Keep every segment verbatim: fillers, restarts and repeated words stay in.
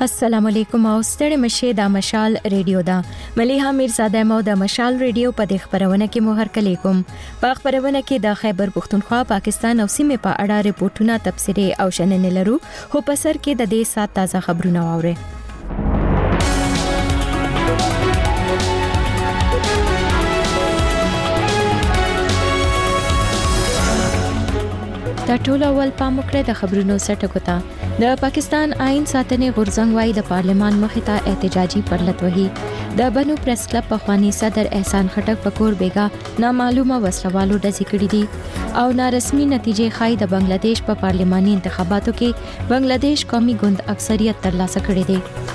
السلام علیکم او ستړي مشه د مشال ریډیو دا مليحه میرزاده مو د مشال ریډیو په د خبرونه کې مو هر کلی کوم په خبرونه کې د خیبر پختونخوا پاکستان او سیمه په اړه ریپورتونه تبصره او شننې لرو خو په سر کې د دې سات تازه خبرونه واوري د ټول اول پام وکړه د خبرونو سرټکو ته د پاکستان آئین ساتنې غورځنګ وايي د پارلمان مخې ته احتجاجي پرلط وهي د بنو پریس کلب په خواني صدر احسان خټک په کور بیګا نامعلومه وسلوالو ډزې کړې دي او نارسمي نتیجې خای د بنگلاديش په پارلماني انتخاباتو کې بنگلاديش قومي ګوند اکثریت ترلاسه کړې دي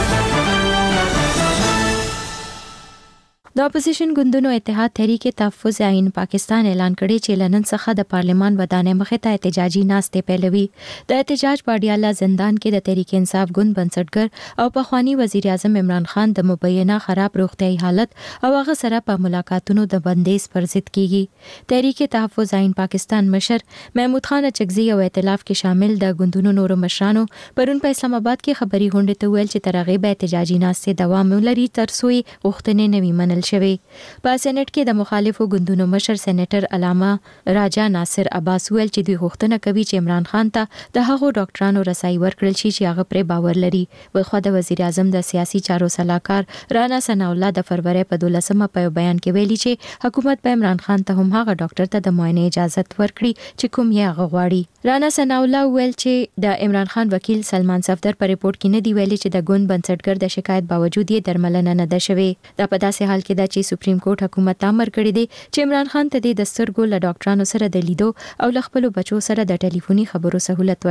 د اپوزیشن ګوندونو اتحاد تحریک تحفظ آئین پاکستان اعلان کړی چې لنن څخه د پارلمان ودانې مخې ته احتجاجي ناستې پیلوي د احتجاج پاډیاله زندان کې د تحریک انصاف ګوند بنسټګر او پخوانی وزیر اعظم عمران خان د مبینه خراب روغتیايي حالت او هغه سره په ملاقاتونو د بندیز پر ضد کیږي تحریک تحفظ آئین پاکستان مشر محمود خان اچکزي او ائتلاف کې شامل د ګوندونو نورو مشرانو پرون په اسلام آباد کې خبري غونډه ته ویل چې ترغیب احتجاجي ناستې دوام ولري تر څو غوښتنې نوي منل شوی په سېنات کې د مخالفو ګوندونو مشر سېنیټر علامه راجا ناصر عباس ویل چې دوی غوښتنه کوي چې عمران خان ته د هغو ډاکټرانو رسایي ورکړل شي چې هغه پر باور لري بلخو د وزیر اعظم د سیاسي چارو صلاحکار رانا ثناء الله د فروری په دولسمه په بیان کې ویلي چې حکومت به عمران خان ته هم هغه ډاکټر ته د معاینه اجازه ورکړي چې کوم یې هغه غواړي رانا ثناء الله ویل چې د عمران خان وکیل سلمان صفدر په ریپورت کې نه دی ویلي چې د ګوند بنسټګر د شکایت باوجود یې درملنه نه ده شوې دا په داسې حال کې د سپریم کورټ حکومت امر کړی دی چې عمران خان ته د دستورګو له ډاکټرانو سره د لیدو او له خپل بچو سره د ټلیفوني خبرو سہولت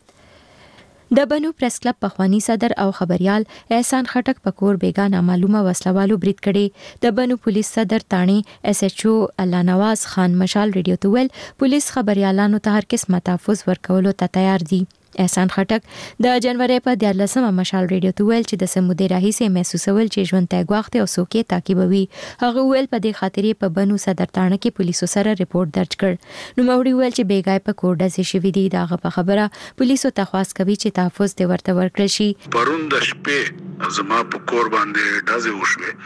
ورکړي د بنو پریس کلب په خواني صدر او خبريال احسان خټک په کور بیګا نامعلومه وسلوالو برید کړي د بنو پولیس صدر تانی اس ایچ او الله نواز خان مشال ریډیو ته ویل پولیس خبريالانو ته هر قسمه تحفظ ورکولو ته تیار دي احسان خټک د جنوري په دیارلسمه مشال ریډیو ته ویل چې د سمودي راهیسه محسوسول چې ژوند ته غواخته او سوکې تعقیبوي هغه ویل په دې خاطرې په بنو صدر تانه کې پولیسو سره ریپورت درج کړ نو موري ویل چې بیګای په کوډه سي شوې دي داغه په خبره پولیسو تخواست کوي چې تحفظ دې ورته ورکړل شي پروند شپې زما په کور باندې دازې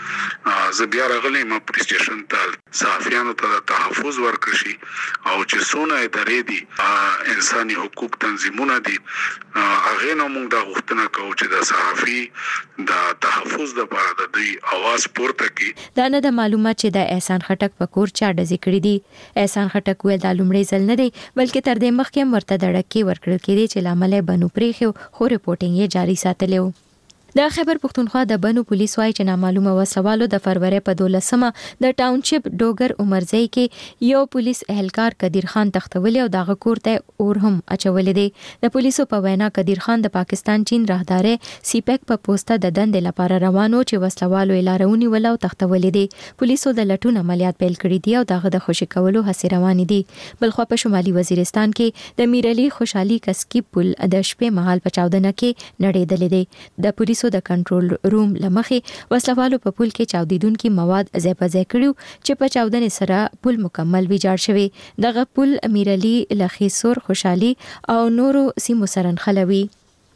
وشوه زه بیا راغلی ما پولیس سټیشن ته صحافیانو ته تحفظ ورکړ شي او چې سونه ادارې دي انساني حقوق تنظیمونه دي هغه نو موږ د غوښتنه کوو چې د صحافي د تحفظ لپاره د دوی आवाज پورته کړي دا نه د معلومات چې د احسان خټک په کور چا ډزې کړې دي احسان خټک ویل د لومړي ځل نه دی بلکې تر دې مخکې مرته دړکې ورکړل کېږي چې لامل بنو پریخو خو ریپورتینګ یې جاری ساتلو د خیبر پختونخوا د بنو پولیس وايي چې نامعلومه وسوالو د فروری په دولسمه د ټاونشپ ډوګر عمرزی کې یو پولیس اهلکار قدیر خان تختولی او دغه کور ته اور هم اچولې دي د پولیسو په وینا قدیر خان د پاکستان چین راهدارې سی پیک په پوسټه د دندې لپاره روانو چې وسوالو لارونی ولا او تختولې دي پولیسو د لټون عملیات پیل کړی دي او دغه د خوشی کولو هڅې روانې دي بلخو په شمالي وزیرستان کې د میرعلی خوشحالي کسکی پل د شپې مهال په چاودنه کې نړیدلې دي د پولیسو د کنټرول روم لمخې وسلوالو په پول کې چاودیدونکو مواد ځای په ځای کړیو چې په چاودنې سره پول مکمل ویجاړ شوی دغه پول امیرعلی لخیسور خوشحالي او نورو سیمو سره نښلوي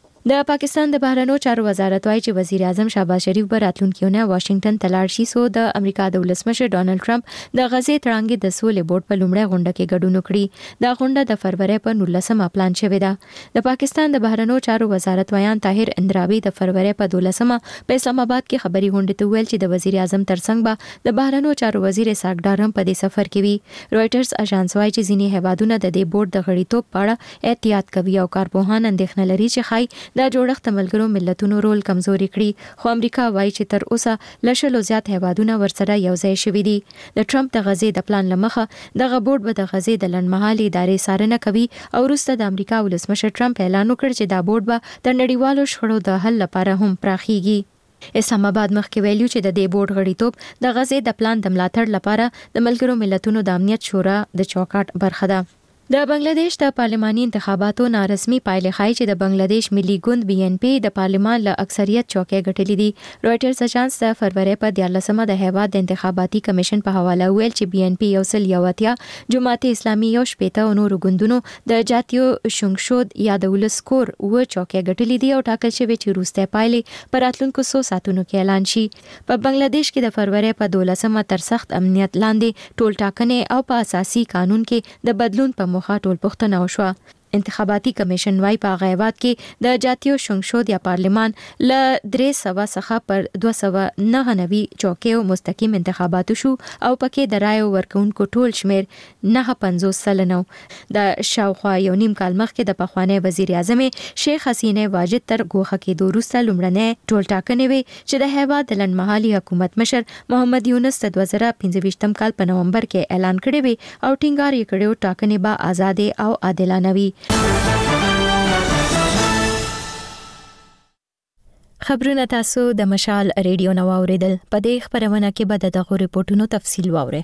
د پاکستان د بهرنیو چارو وزارت وايي چې وزیر اعظم شهباز شریف به راتلونکي واشنگټن ته لاړ شي سو د امریکا د ولسمشر ډونالد ټرمپ د غزې تړانګې د سولې بورډ په لومړی غونډه کې ګډون وکړي دا غونډه د فروری په نولسمه پلان شوې ده د پاکستان د بهرنیو چارو وزارت ویان طاهر اندرابي د فروری په دولسمه په اسلام آباد کې خبري غونډه ته ویل چې د وزیر اعظم ترڅنګ به د بهرنیو چارو وزیر اسحاق ډار هم په دې سفر کې وي رويټرز اژانس وايي چې ځینې هیوادونه د دې بورډ د غړیتوب په اړه احتیاط کوي او کارپوهان اندېښنه لري چې خای د جوړښت ملګرو ملتونو رول کمزوري کړي خو امریکا وایي چې تر اوسه لشلو زیات هیوادونه ورسره یو ځای شوي دي د ټرمپ د غزې د پلان لمخه دغه بورډ به د غزې د لنډمهالي ادارې څارنه کوي او وروسته د امریکا ولسمشر ټرمپ اعلان وکړ چې دا بورډ به د نړیوالو شخړو د حل لپاره هم پراخیږي اسلام آباد مخکې ویلو چې د دې بورډ غړیتوب د غزې د پلان د ملاتړ لپاره د ملګرو ملتونو د امنیت شورا د چوکاټ برخه ده د بنگلاديش د پارلماني انتخاباتو نارسمي پایلې ښایي چې د بنگلاديش ملي ګوند بي ان پی د پارلمان له اکثریت چوکۍ ګټلې دي. رويټرز اژانس د فروری په دیارلسمه د هیواد د انتخاباتي کمیشن په حواله ویل چې بي ان پی یو سل یو اتیا، جماعت اسلامي یو شپېته او نورو ګوندونو د جاتیو شونګشود یا د ولس کور و چوکۍ ګټلې دي او ټاکل شوی چې وروسته پایلې په راتلونکو څو ساعتونو کې اعلان شي. په بنگلاديش کې د فروری په دولسمه تر سخت امنیت لاندې ټول ټاکنې او په اساسي قانون کې د بدلون په موخه ټول پښتنه وشوه. انتخاباتي کمیشن وايي په غیبات کې د جاتیو شونګشود یا پارلمان ل درې سوه څخه پر دوه سوه نهه نوي چوکیو مستقیم انتخابات شو او پکې د رایو ورکونکو ټول شمیر نه پنځوس سلنه. د شاوخوا یو نیم کال مخکې د پخوانی وزیر اعظم شیخ حسینه واجد تر ګوښه کې دوروسته لومړنۍ ټول ټاکنې وي چې د هیواد د لنډمهالي حکومت مشر محمد یونس د دوه زره پنځه ویشتم کال په نومبر کې اعلان کړی وي او ټینګار یې کړی ټاکنې به آزاد او عادلانه وي. خبرونه تاسو د مشال ریډیو نو اوریدل. په دې خبرونه کې به دغه ریپورتونو تفصیل واورئ.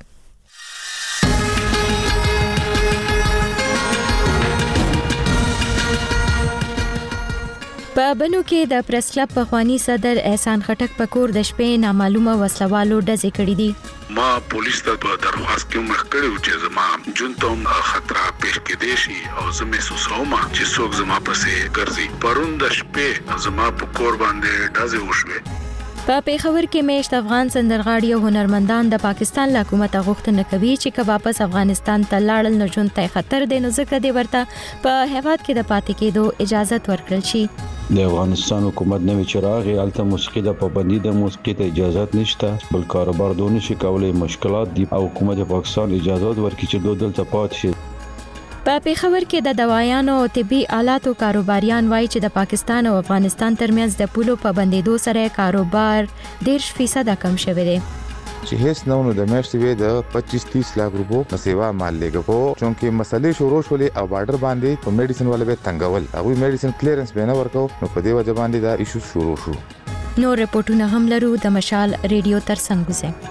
په بنو کې د پریس کلب پخوانی صدر احسان خټک په کور د شپې نامعلومه وسلوالو ډزې کړې دي. ما پولیس ته په درخواست کې مخ کړو چې زما جون ته خطر پیش کېدې شي او زه محسوسوم چې څوک زما پسې ګرځي. پرون د شپې زما په کور باندې ډزې وشوې. په پیښور کې میشت افغان سندرغاړي او هنرمندان د پاکستان له حکومت غوښتنه کوي چې که واپس افغانستان ته لاړل نه ژوند ته خطر دی، نو ځکه دی ورته په هیواد کې د پاتې کېدو اجازه ورکړل شي. د افغانستان حکومت نوې چراغ الته موسیقي د پابندي د موسیقي ته اجازه نشته، بل کاروبار دونه شي کولای مشکلات دي او حکومت پاکستان اجازه ورکړي چې دوی دلته پات شي. په پیښور کې د دوايانو او طبي آلاتو کاروباریان وایي چې د پاکستان او افغانستان ترمنځ د پولو په بندیدو سره کاروبار ډېر فیصد کم شوی دی. چې هیڅ نو نو د میاشتې وې د پچیس تیس لک روپو په سیوا مال لګو، چونکه مسلې شروع شولې او بارډر باندې په میډیسن ولې به تنګول او میډیسن کلیرنس به نه ورکو، نو په دې وجه باندې دا ایشو شروع شو. نو ریپورتونه هم لرو د مشال ریډیو تر څنګ وزه.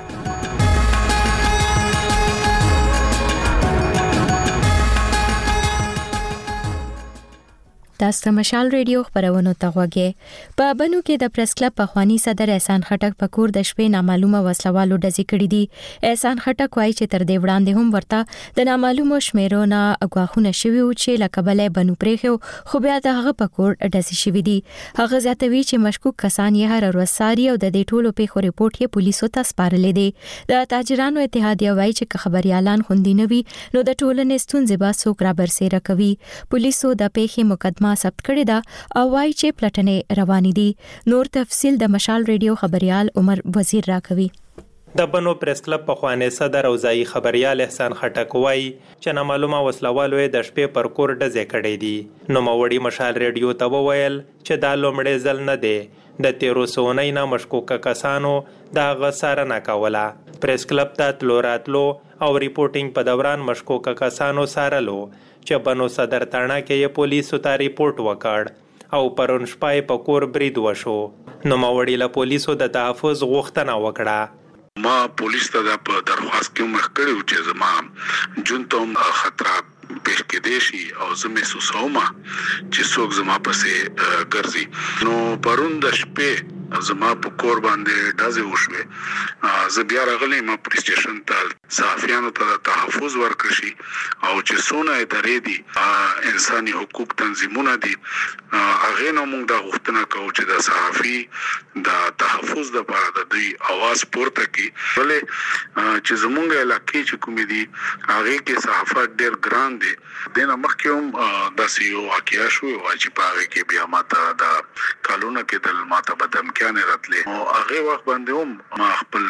تاسو مشال ریډیو خبرونه تاوګه. په بنو کې د پریس کلب پخوانی صدر احسان خټک په کور د شپې نامعلومه وسلوالو ډزې کړې دي. احسان خټک وایي چې تر دې وړاندې هم ورته د نامعلومو شمیرونه اغواخونه شوی او چې لکبلې بنو پرېخو، خو بیا د هغه په کور ډزې شوی دي. هغه زیاتوي چې مشکوک کسان یې هر ورساري او د دې ټولو په ریپورت یې پولیسو ته سپارلې دي. د تاجرانو اتحادیه وایي چې خبريالان خوندي نه وي نو د ټولنې ستونزې به څوک را برسېره کوي. پولیسو د پیښې مقدمه ثبت کړی دا او وايي چې پلټنې روانې دي. نور تفصیل د مشال ریډیو خبريال عمر وزیر راکوي. د بنو پریس کلب پخوانی صدر او ځای خبريال احسان خټک وایي چې نامعلومه وسلوالو د شپې پر کور ډزې کړې دي. نو موړي مشال ریډیو ته وویل چې دا لومړی ځل نه دی د تیرو سونې نه مشکوک کسانو دا غسارنه کوله. پریس کلب ته تلو راتلو او ریپورتینګ په دوران مشکوک کسانو سارلو چې بنو صدر تاڼه کې یې پولیسو ته ریپورت وکړ او پرون شپه په کور برید وشو. نو موړي له پولیسو د تحفظ غوښتنه وکړه. ما پولیس ته په درخواست کې مخ کړو چې زما جون ته خطر پیش کېدې شي او زه محسوسوم چې څوک زما پسې ګرځي. نو پرون د شپې زما په کور باندې ډزې وشوې. زه بیا راغلم پولیس سټیشن ته صحافیانو ته تحفظ ورکړ شي او چې څونه ادارې دي انساني حقوق تنظیمونه دي هغه نو موږ د غوښتنه کوو چې د صحافي د تحفظ لپاره د دوی आवाज پورته کړي. ولې چې زمونږ علاقې چې کومې دي هغه کې صحافت ډېر ګران دي. دنه مخکې هم د سیو واقعیا شو چې په هغه کې بیا ماته د کالونه کې د ماته بدم نه راتلې او هغه وخت باندې هم ما خپل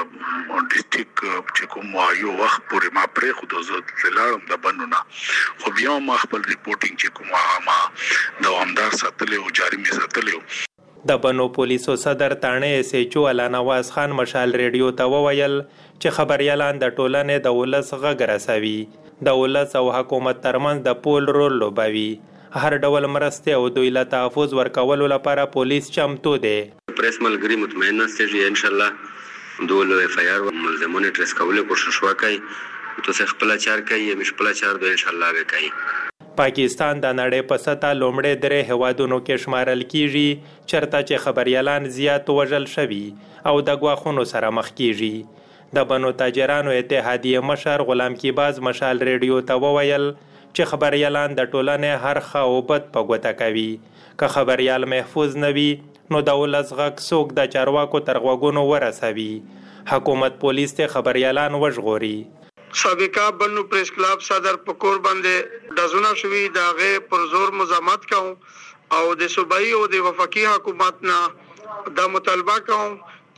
ډیسټریکټ چې کوم یو وخت پورې ما پرې خو د زړه لارم د بنونه خو بیا ما خپل ریپورتینګ چې کوم ما دوامدار ساتلې او جاری می ساتلې. د بنو پولیسو صدر تاڼه ایس ایچ او اعلی نواز خان مشال ریډیو ته وویل چې خبريالان د ټولنې د ولس غږ رسوي، د ولس او حکومت ترمنځ د پول رول لوبوي. هر ډول مرسته او دوی له تحفظ ورکولو لپاره پولیس چمتو دي. پریس ملګری مطمئن نشته چې ان شاء الله دوی له اف آی آر ملزمونه ټریس کولو کوشش وکړي تو څه خپل چار کوي مش خپل چار به ان شاء الله به کوي. پاکستان د نړۍ په سطح لومړی درې هیوادونو کې شمارل کیږي چرته چې خبريالان زیات وژل شوي او د غواخونو سره مخ کیږي. د بنو تاجرانو اتحادیه مشر غلام کیباز مشال ریډیو ته وویل چې خبريالان د ټولنې هر خاوبت په ګوته کوي. که خبريال محفوظ نه وي نو د ولس غږ څوک د چارواکو تر غوږونو ورسوي. حکومت پولیس ته خبريالان وژغوري. سابقہ بنو پریس کلب صدر پکور باندې دزونه شوی داغه پر زور مزاحمت کوم او د صوبایي او د وفاقي حکومت نه د مطالبه کوم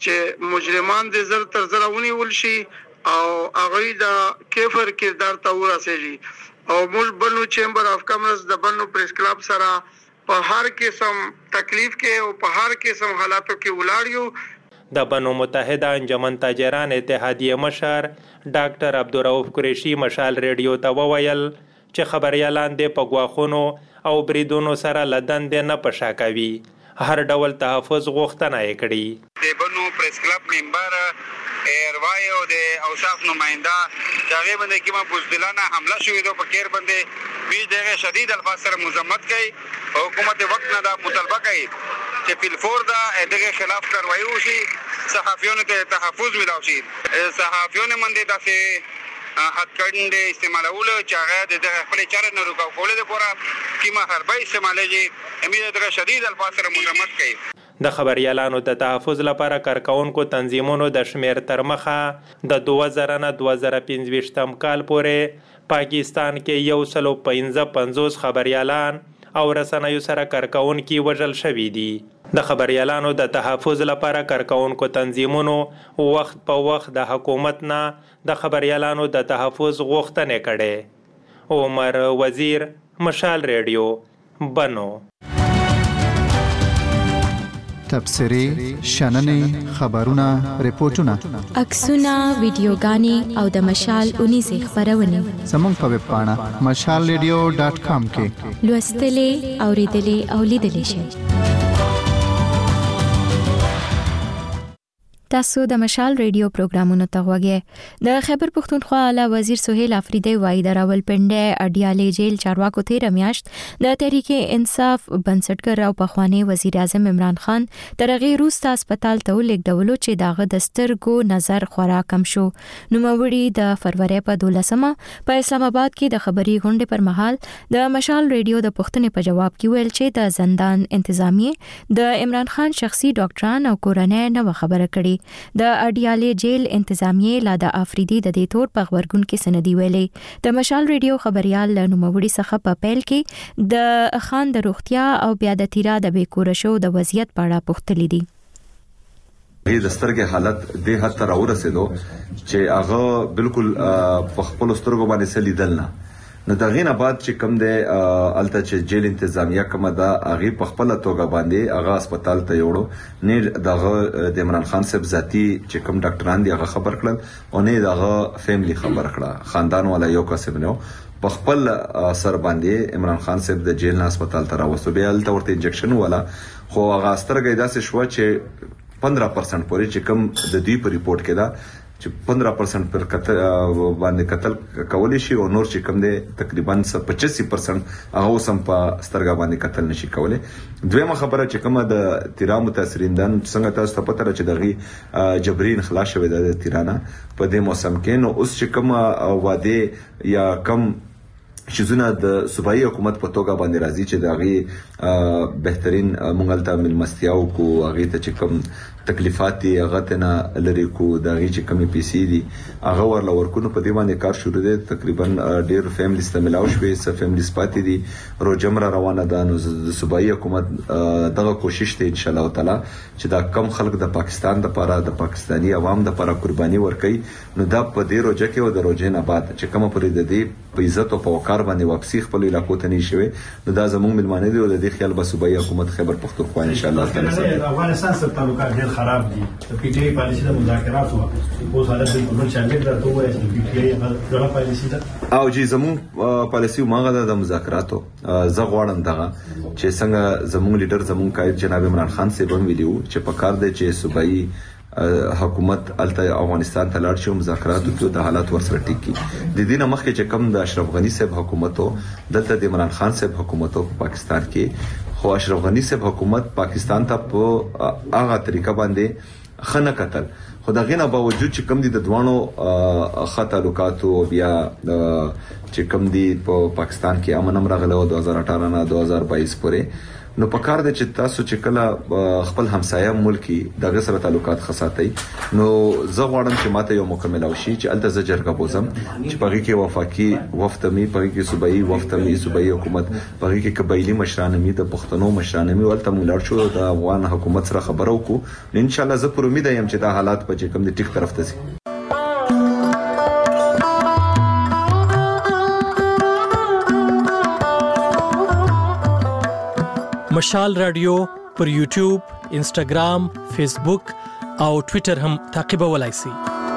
چې مجرمان د زر تر زر ونیول شي او هغه د کیفر کردار ته ورسېږي. او موږ بنو چیمبر اف کامرس د بنو پریس کلب سره په هر قسم تکلیف کې او په هر قسم حالاتو کې ولاړیو. د بنو متحده انجمن تاجران اتحادیه مشر ډاکټر عبدالرؤف قریشي مشال ریډیو ته وویل چې خبريالان د په غواخونو او بریدونو سره لدن د نه پشا کوي. هر ډول تحفظ غوښتنه یې کړې. د بنو پریس کلب ممبر ایروای او د اوصاف نماینده هغه باندې کې ما بوزدلانه حمله شوې ده په کیر باندې وی دغه شدید الفاظ سره مذمت کوي. حکومت وخت نه دا مطالبه کوي چې فلفور دا دغه خلاف کاروایی وشي صحافیونو ته تحفظ ملاوي شي. صحافیونو باندې داسې حدکند استعمالول چې هغه د خپل چارې نه رکاو کول د پوره کیما حربي استعمالوي امید دغه شدید الفاظ سره مذمت کوي. د خبريالانو د تحفظ لپاره کارکونکو تنظیمونو د شمیر تر مخه د دوه زره نه دوه زره پنځه کال پورې پاکستان کې یو سلو پنځه پنځوس خبريالان او رسنیو سره کارکونکي وژل شوي دي. د خبريالانو د تحفظ لپاره کارکونکو تنظیمونو وخت په وخت د حکومت نه د خبريالانو د تحفظ غوښتنې کړي. عمر وزیر مشال ریډیو بنو. تبصرې شننې خبرونه ریپورتونه عکسونه ویډیوګانې او د مشال اونیزه خبرونه زموږ په ویب پاڼه مشال ریډیو ډاټ کام کې لوستلې اوریدلې او لیدلې شئ. تاسو د مشال ریډیو پروګرامونو ته غوږی. د خیبر پختونخوا اعلی وزیر سہیل افریدی وایي د راولپنډي اډیالې جیل چارواکو تیر میاشت د تحریک انصاف بنسټګر او پخوانی وزیر اعظم عمران خان ترغه روستا هسپتال ته لیکډولو چې داغه د سترګو نظر خورا کم شو. نوموړي د فروری په دولسمه په اسلام آباد کې د خبري غونډې پر مهال د مشال ریډیو د پښتنې په جواب کې ویل چې د زندان انتظامیه د عمران خان شخصي ډاکټران او کورنۍ نو خبره کړي. د اډیالې جیل انتظامیه لا د افریدي د دې تور په خبرګون کې سندې ویلې. د مشال ریډیو خبريال نوموړي څخه په پیل کې د خان د روغتیا او بیا د تیرا د بیکور شو د وضعیت په اړه پوښتلې دي. د سترګې حالت د حد تر ورسېدو چې هغه بالکل په خپل سترګو باندې سلیدل نه نو دا غینه بعد چې کوم د الته چې جیل انتظامیه کوم دا هغه په خپل توګه باندې هغه هسپتال ته یوړو نه دغه د عمران خان صاحب ذاتی چې کوم ډاکټران دی هغه خبر کړل او نه دغه فیملی خبر کړه خاندان والا یو کس نو په خپل سر باندې عمران خان صاحب د جیل هسپتال ته راوستو به الته ورته انجکشن والا خو هغه سترګې داسې شو چې پندرہ پرسنٹ پورې چې کوم د دې په ریپورت کې دا چې پندرہ پرسنٹ پر قتل باندې قتل کولی شي او نور چې کوم دی تقریبا پچاسی پرسنٹ هغه سم په سترګا باندې قتل نشي کولی. دویمه خبره چې کومه د تیرا متاثرین دن څنګه تاسو ته پته را چې دغه جبرین خلاص شوی د تیرانه په دې موسم کې نو اوس چې کومه واده یا کم شزونه د صوبایي حکومت په توګه باندې راځي چې دغه بهترین مونږلته ملمستیاو کو هغه ته چې کوم تکلیفات دي هغه ته نه لري کو دغه چې کومي پی سي دي هغه ورل ورکونه په دې باندې کار شروع دي. تقریبا ډیر فیملی استعمالاو شوي س فیملی سپاتې دي روجمره روانه ده نو د صوبایي حکومت دغه کوشش ته ان شاء الله تعالی چې دا کم خلک د پاکستان د لپاره د پاکستانی عوام د لپاره قرباني ورکړي نو دا په دې روجه کې او د روجې نه بعد چې کوم پرې د دې په عزت او په وقار باندې واپسی خپل علاقو ته نه شوي نو دا زموږ ملمانه دي او د دې خیال به صوبایي حکومت خیبر پختونخوا ان شاء الله تعالی افغانستان سره تعلقات ډیر خراب دي. د پی ټی آی پالیسي د مذاکرات وو اوس حالت بالکل شامل راته وایي چې پی ټی آی هغه پالیسي ده او جی زموږ پالیسي ماغه د مذاکراتو زه غواړم دغه چې څنګه زموږ لیډر زموږ قائد جناب عمران خان صاحب هم ویلو چې په کار دی چې صوبایي حکومت الته افغانستان ته لاړ شي مذاکرات وکړي د حالات ورسره ټیک کی د دې نه مخکې چې کوم د اشرف غنی صاحب حکومت دلته د عمران خان صاحب حکومت په پاکستان کې خو اشرف غنی صاحب حکومت پاکستان ته په هغه طریقه باندې خنه قتل خو دا غینه باوجود چې کوم دي د دوانو خطا لوکاتو بیا چې کوم دي په پاکستان کې امن امر غلو دوه هزار اٹھارہ نه دوه هزار بائیس پورې نو پکار د چې تاسو چې کله خپل همسایه ملکی دغه سره تعلقات خاصاتي نو زه غواړم چې ماته یو مکمل او شي چې الته زجرګه بوزم چې پغې کې وفاقي وفتمي پغې کې صوبایي وفتمي صوبایي حکومت پغې کې قبایلی مشرانمي د پښتنو مشرانمي ولته مولړ شو د افغان حکومت سره خبرو کو ان شاء الله زه پر امید یم چې دا حالات په چې کوم دي ټیک طرف ته سي مشال رادیو پر یوټیوب، انسټاګرام، فیسبوک او ټوئیټر هم تعقیبولای شئ.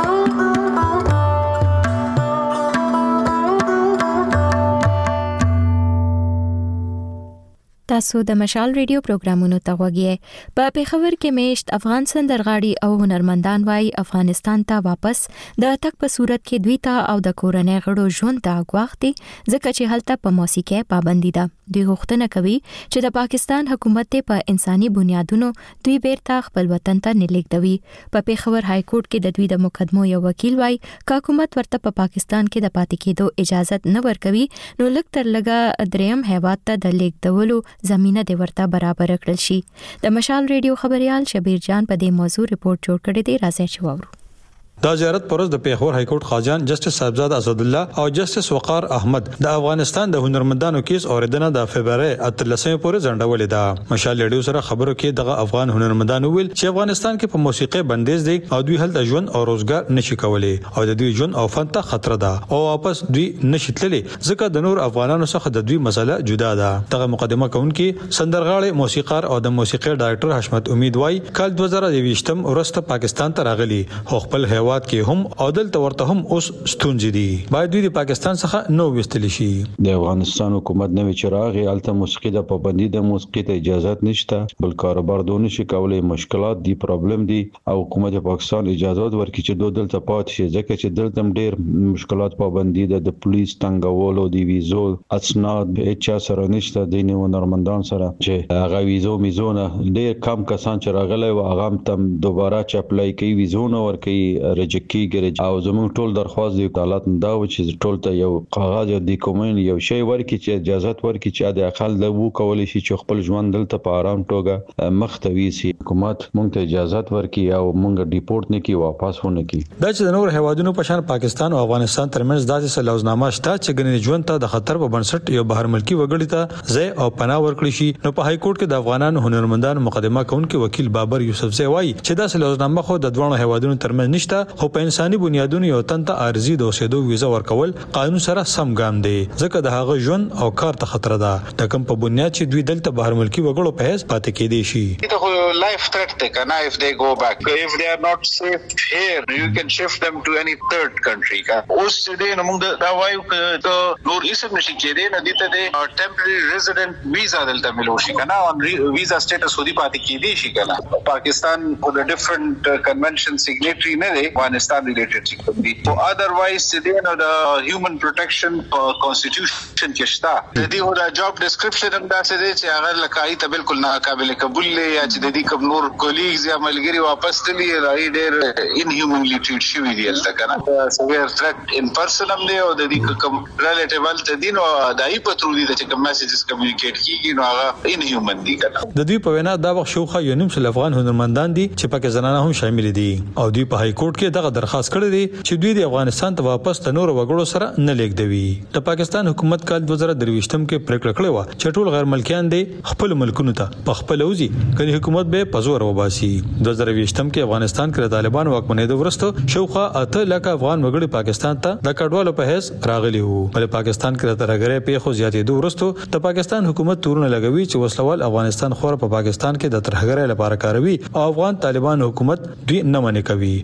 تاسو د مشال ریډیو پروګرامونو ته غوږی په پیښور کې میشت افغان سندرغاړي او هنرمندان وای افغانستان ته واپس د تک په صورت کې دوی ته او د کورنۍ غړو ژوند ته غواړي ځکه چې هلته په موسیقي پابندي ده. دوی غوښتنه کوي چې د پاکستان حکومت په انساني بنیادونو دوی بیرته خپل وطن ته نلیږدوي. په پیښور های کورټ کې د دوی د مقدمو یو وکیل وای چې حکومت ورته په پاکستان کې د پاتې کېدو اجازه نه ورکوي نو لږ تر لږه دریم هیواد ته د لیږدولو زمينه د ورته برابر کړل شي. د مشال ریډیو خبريال شبیر جان په دې موضوع ریپورت جوړ کړی دی، راځي چې واورو. دا زیارت پرز د پیښور های کورټ خاجان جسټس صاحبزاده اسد الله او جسټس وقار احمد د افغانستان د هنرمندانو کیس اوریدنه د فبراير اتلسمه پورې ځنډولې ده. مشال ریډیو سره خبرو کې دغه افغان هنرمندانو ویل چې افغانستان کې په موسیقي بندیز دي او دوی هلته ژوند او روزګار نشي کولای او د دوی ژوند او فن ته خطر ده او واپس دوی نشي تللی ځکه د نور افغانانو څخه د دوی مسله جدا ده. دغه مقدمه کوونکې سندرغاړي موسیقار او د موسیقي ډایرکټر حشمت امید وای کال دوه زره یوویشتم ورسته پاکستان ته راغلي خو خپل هیواد کې هم عدل تورته هم اوس ستونزې دي باید دوی د پاکستان څخه نو وستل شي. د افغانستان حکومت نوې چراغي الته موسیقي د پابندي د موسیقي ته اجازه نشته بل کاروبار دونه شي کولای مشکلات دي پرابلم دي او حکومت پاکستان اجازه ورکړي چې دوه دلته پات شي ځکه چې دلته ډېر مشکلات پابندي د پولیس تنګولو دی ویزو اسناد هیڅ سره نشته د نو نرمندان سره چې هغه ویزو میزونه ډېر کم کسان چې راغلي او هغه تم دوباره چپلای کوي ویزونه ورکړي رجکی ګرځي او زموږ ټول درخواست دی حالت دا و چې ټول ته یو کاغذ یا ډاکومنت یو شی ورکړي چې اجازه ورکړي چې د اقل د وو کولای شي چې خپل ژوند دلته په آرام توګه مختوي سي. حکومت مونږ ته اجازه ورکړي او مونږ ډیپورت نه کی واپس ونه کی. دا چې د نور هیوادونو په شان پاکستان او افغانستان ترمنځ داسې سلوزنامه شته چې ګنې ژوند ته د خطر په بنسټ یو بهر ملکی وګړي ته ځای او پناه ورکړي شي نو په های کورټ کې د افغانانو هنرمندانو مقدمه کوونکي وکیل بابر یوسف زئی وایي چې دا سلوزنامه خو د دوه هیوادونو ترمنځ نشته خو په انساني بنیادونو یو تن ته ارزي د اوسېدو ویزه ورکول قانون سره سم ګام دی ځکه د هغه ژوند او کار ته خطر ده د کوم په بنیاد چې دوی دلته بهر ملکی وګړو په هیڅ پاتې کېدي شي. ته life threat they can if they go back if they are not safe here you can shift them to any third country ka اوس دې نو موږ دا وایو چې نور هیڅ نشي کېدی نه دي ته د temporary resident visa دلته ملو شي کنه on visa status خودي پاتې کېدی شي کنه. پاکستان for the different uh, convention signatory نه دی افغانستان related شي کوي او otherwise دې نو د human protection constitution کې شته د دې او د job description هم دا څه دي چې هغه لکای ته بالکل ناقابل قبول یا چې د دې کوم نور کولیګز یا ملګری واپس تللی راي ډېر inhumanly treat شوی دی الته کنه severe threat in person هم دی او د دې کوم relative ته دین او دای په تر دې چې کوم میسجز کمیونیکیټ کیږي نو هغه inhuman دي کنه. د دوی په وینا دا وخت شوخه یو نیم سل افغان هنرمندان دي چې پکې زنانه هم شامل دي او دوی په های کورټ کې دغه درخواست کړی دی چې دوی د افغانستان ته واپس د نور وګړو سره نه لیږدوي. د پاکستان حکومت کال دوه زره درويشتم کې پریکړه کړې و چې ټول غیر ملکیان دي خپل ملکونو ته په خپل اوزي کني حکومت به پزور وباسي. دوه زره یوویشتم کې افغانستان کې د طالبان واکمنۍ د ورسته شوخه اته لک افغان وګړي پاکستان ته د کډوالو په هیڅ راغلي وو. بل پاکستان کې د ترګرې په خو زیاتې دوه ورسته د پاکستان حکومت تورونه لګوي چې وسلوال افغانستان خور په پاکستان کې د ترګرې لپاره کاروي او افغان طالبان حکومت دوی نه منې کوي. په دې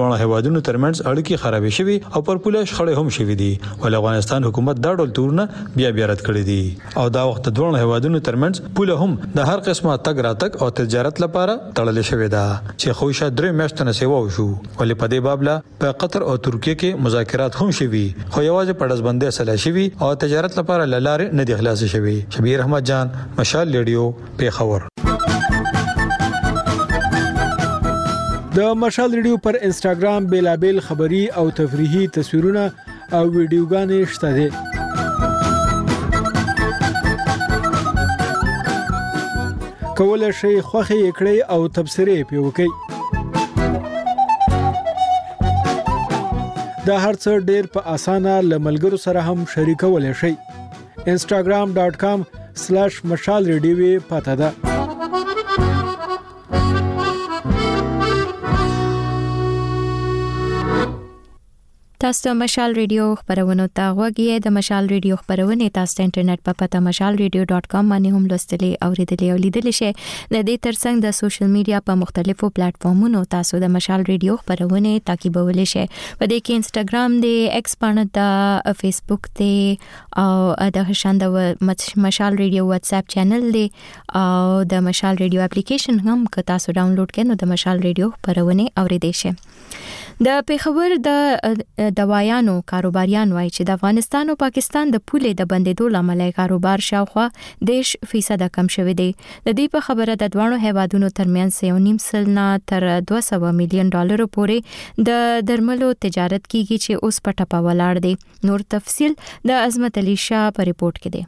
دوه هیوادونو ترمنځ اړیکې خرابې شوي او پر پوله شخړې هم شوي دي ول افغانستان حکومت دا ډول تورونه بیا بیا رد کړی دي او دا وخت دوه هیوادونو ترمنځ پوله هم د هر قسمه تګ راتګ او تجارت لپاره تړلې شوې ده چې خو شاید درې میاشتې سیوا وشو ولې په دې باب لا په قطر او ترکیه کې مذاکرات هم شوي خو یوازې په دزبندې سره شوي او تجارت لپاره لاره نه دی خلاص شوي شبیر احمد جان مشال ریډیو پیښور د مشال ریډیو پر انسټاګرام بیلابل خبری او تفریحي تصویرونه او ویډیوګانې شته دي کولای شئ خوښي کړئ او تبصره پې وکړئ دا هر څه ډېر په اسانه لملګرو سره هم شریکولای شئ instagram dot com slash mashal radio پته ده تاسو مشال ریډیو خبرونه تا غوږی د مشال ریډیو خبرونه تاسو د انټرنیټ په پته mashal radio dot com باندې هم لوستلې او ریډلې او لیدلې شئ د دې ترڅنګ د سوشل میډیا په مختلفو پلیټ فارمونو تاسو د مشال ریډیو خبرونه تعقیبولای شئ په دې کې انسټاګرام دی ایکس باندې د فیسبوک دی او د هشاند مشال ریډیو واتس اپ چینل دی او د مشال ریډیو اپلیکیشن هم که تاسو ډاونلوډ کړئ نو د مشال ریډیو خبرونه اوریدئ شئ د پیښور د دوايانو کاروباریان وایي چې د افغانستان او پاکستان د پولې د بندیدو لامل کاروبار شاوخوا دیش فیصد کم شوی دی د دې په خبره د دوه هیوادونو ترمنځ یو نیم سل نه تر دوه سوه میلیون ډالر پورې د درملو تجارت کیږي چې اوس په ټپه ولاړ دی نور تفصيل د عظمت علي شاه په ریپورت کې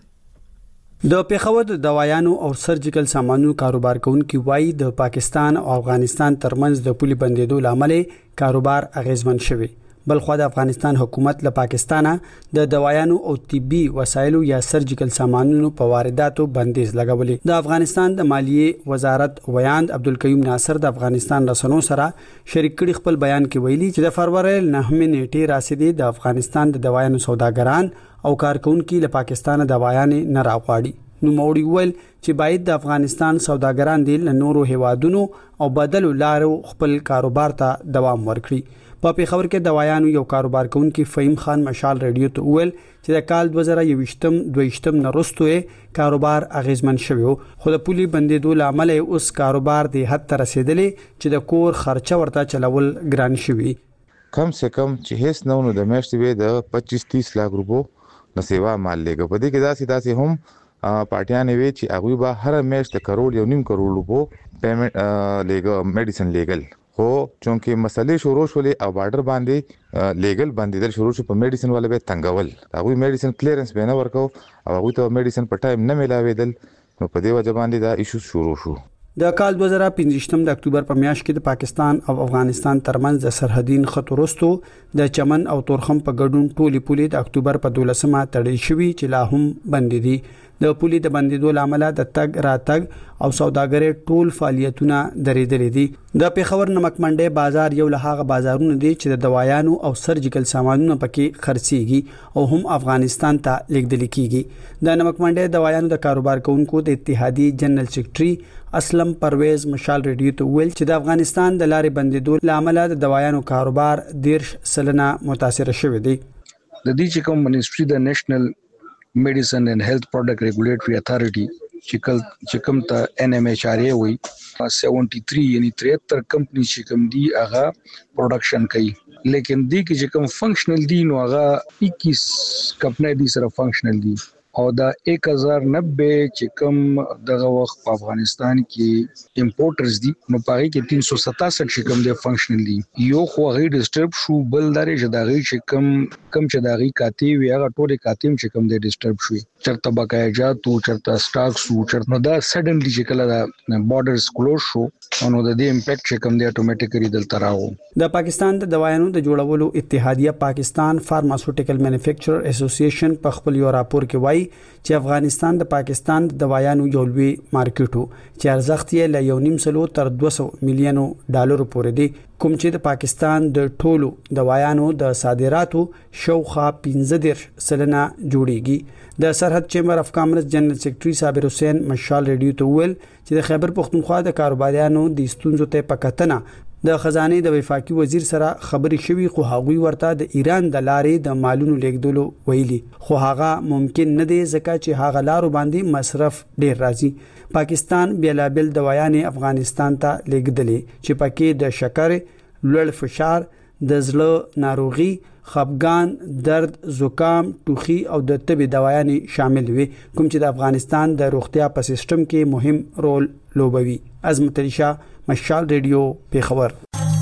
دی د پیښور د دوايانو او سرجیکل سامانونو کاروبار کوونکي وایي د پاکستان او افغانستان ترمنځ د پولې بندیدو لامل کاروبار اغیزمن شوی بلخو د افغانستان حکومت له پاکستانه د دوايانو او طبي وسایلو یا سرجیکل سامانونو په وارداتو بندیز لګولې د افغانستان د مالیه وزارت ویاند عبدالقیوم ناصر د افغانستان رسنیو سره شریک کړي خپل بیان کې ویلي چې د فروری نهمه نیټه راسیدي د افغانستان د دوايانو سوداګران او کارکونکو له پاکستان دوايانې نه راغواړي نو موړي ویل چې باید د افغانستان سوداګران د نورو هیوادونو او بدلو لارو خپل کاروبار ته دوام ورکړي په پیښور کې دوايانو یو کاروبار کوونکی فهیم خان مشال ریډیو ته ویل چې د کال دوه زره یوویشتم دویشتم نرستوې کاروبار اغیزمن شوی خو د پولي بندیدو لامل اوس کاروبار د حد ته رسیدلی چې د کور خرچه ورته چلول ګران شوی کم سے کم چې هیڅ نو نو د میاشتې وې د پچیس تیس لک روپو نسیوا مال لګو په دې کې داسې داسې هم پارټیان وی چې هغه به هر میاشت کروڑ یو نیم کروڑ روپو پیمنٹ لګو میډیسن لیګل خو چونکه مسلې شروع شولې او بارډر باندې لیګل باندې شروع شو په میډیسن والے به تنګول هغه میډیسن کلیرنس به نه ورکو او هغه ته میډیسن په ټایم نه ملاویدل نو په دې وجه باندې دا ایشو شروع شو د کال دوه زره پنځه د اکتوبر په میاشت کې د پاکستان او افغانستان ترمنځ د سرحدین خط وروستو د چمن او تورخم په ګډون ټولي پولې د اکتوبر په دولسمه تړل شوی چې لا هم بند دي د پولي د بندیدو لامل د تګ راتګ او سوداګرۍ ټول فعالیتونه درېدلې دي د پیښور نمک منډي بازار یو له هغه بازارونو دی چې د دوايانو او سرجیکل سامانونو پکې خرڅيږي او هم افغانستان ته لیږدل کیږي د نمک منډي دوايانو د کاروبار کوونکو د اتحادیې جنرال سیکریټري اسلم پرویز مشال ریډیو ته ویل چې د افغانستان د لارې بندیدو لامل د دوايانو کاروبار دیرش سلنه متاثر شوی دی د دې چې کوم منیسټری د نېشنل میډیسن اینڈ هیلث پروډکټ ریګولیټری اتھارټي چې کل چې کوم ته ان ام ایچ ار ای وي ستاسو یعنی تریهتر کمپنی چې کوم دی هغه پروډکشن کوي لیکن دی کې چې کوم فنکشنل دی نو هغه اکیس کمپنی دی سره فنکشنل دی او دا ایک ہزار نوے چې کوم دغه وخت په افغانستان کې امپورټرز دي نو پاره کې تین سو ستاسठ چې کوم د فنکشنل دي یو خو غي ډیسټرب شو بل درې چې دغه چې کوم کم چې دغه کاتی وی هغه ټوله کاتیم چې کوم د ډیسټرب شوی چرته بقایجات او چرته سٹاک سو چرته نو دا سډنلی چې کله دا بارډرز کلوز شو نو د دې امپیکټ چې کوم دی اتوماتیکلی دلته راغو د پاکستان د دوايانو د جوړولو اتحادیه پاکستان فارماسوټیکل مینوفیکچرر اسوسییشن په خپل یو راپور کې وایي چې افغانستان د پاکستان د دوايانو یو لوی مارکیټ چې ارزښت یې ل یو نیم سلو تر دوه سوه میلیونو ډالر پورې دی کوم چې د پاکستان د ټولو دوايانو د صادراتو شوخه پنځه دېرش سلنه جوړیږي د سرحد چیمبر اف کامرس جنرال سیکریټري صابر حسین مشال ریډیو ته ویل چې د خیبر پختونخوا د کاروباریانو د ستونزو ته پکتنه د خزانه د وفاقي وزیر سره خبرې شوې خو هغوی ورته د ایران د لارې د مالونو لیږدولو ویلي خو هغه ممکن نه دی ځکه چې هغه لارو باندې مصرف ډیر راځي پاکستان بیلابل دوايانې افغانستان ته لیږدلې چې پکې د شکر لوړ فشار د زړه ناروغي خپګان درد زکام ټوخي او د طبي دوايانې شامل وي کوم چې د افغانستان د روغتیا په سیستم کې مهم رول لوبوي عظمت علي شاه مشال ریډیو پیښور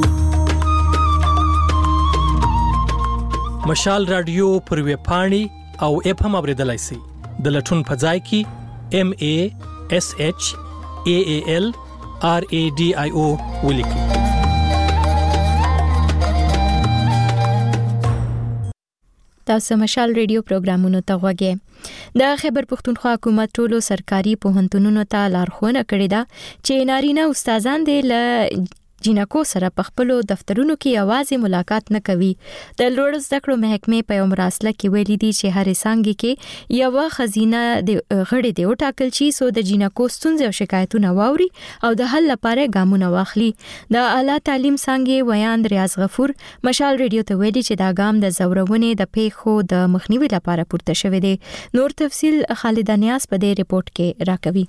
مشال رادیو پر ویب پاڼي او اپ هم اوریدلای شئ د لټون په ځای کې ام ا اس اچ ا ا ال ار ا ډي آی او ولیکئ. تاسو مشال ریډیو پروګرامونو ته غوږی د خیبر پښتونخوا حکومت ټولو سرکاري پوهنتونونو ته لارښوونه کړې ده چې نارینه استادان دې له جنکو سره په خپل دفترونو کې یوازې ملاقات نه کوي. د لوړ زده کړو محکمې په یو مراسله کې ویلي دي چې هر څنګه کې یو خزینه د غړي دی او ټاکل شي سو د جنکو ستونزې او شکایتونه واوري او د حل لپاره ګامونه واخلي. د اعلی تعلیم څنګه ویاند ریاض غفور مشال ریډیو ته ویلي چې دا ګام د زورونې د پیښو د مخنیوي لپاره پورته شوی دی. نور تفصیل خالد نیاز په دې ریپورت کې راکوي.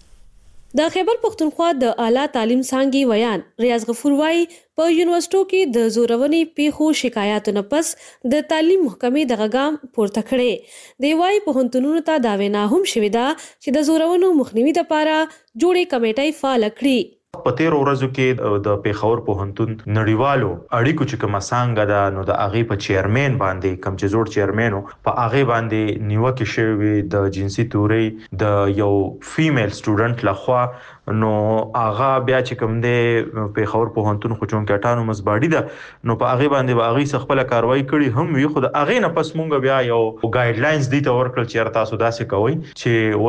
د خیبر پښتونخوا د اعلی تعلیم څنګه ویان ریاض غفور وايي په یونیورسيټو کې د زورونې پیښو شکایاتو نه پس د تعلیم محکمې د غام پورته کړي دی. وايي پوهنتونونو ته دا وینا هم شوې ده چې د زورونو مخنیوي لپاره جوړې کمیټې فعال کړي. په تیر ورځو کې د پیښور پوهنتون نړیوالو اړیکو چې کومه څنګه ده نو د اغه په چیرمن باندې کم چې جوړ چیرمنو په اغه باندې نیوکه شوی د جنسي توري د یو فیمیل سټوډنټ لخوا نو اغه بیا چې کوم دی پیښور پوهنتون خو چون کې اټانومس باډي ده نو په اغه باندې به اغه خپل کاروایی کړي هم وي خو د اغه نه پس مونږ بیا یو ګایډ لاینز دي ته ورکړل چې تاسو داسې کوئ چې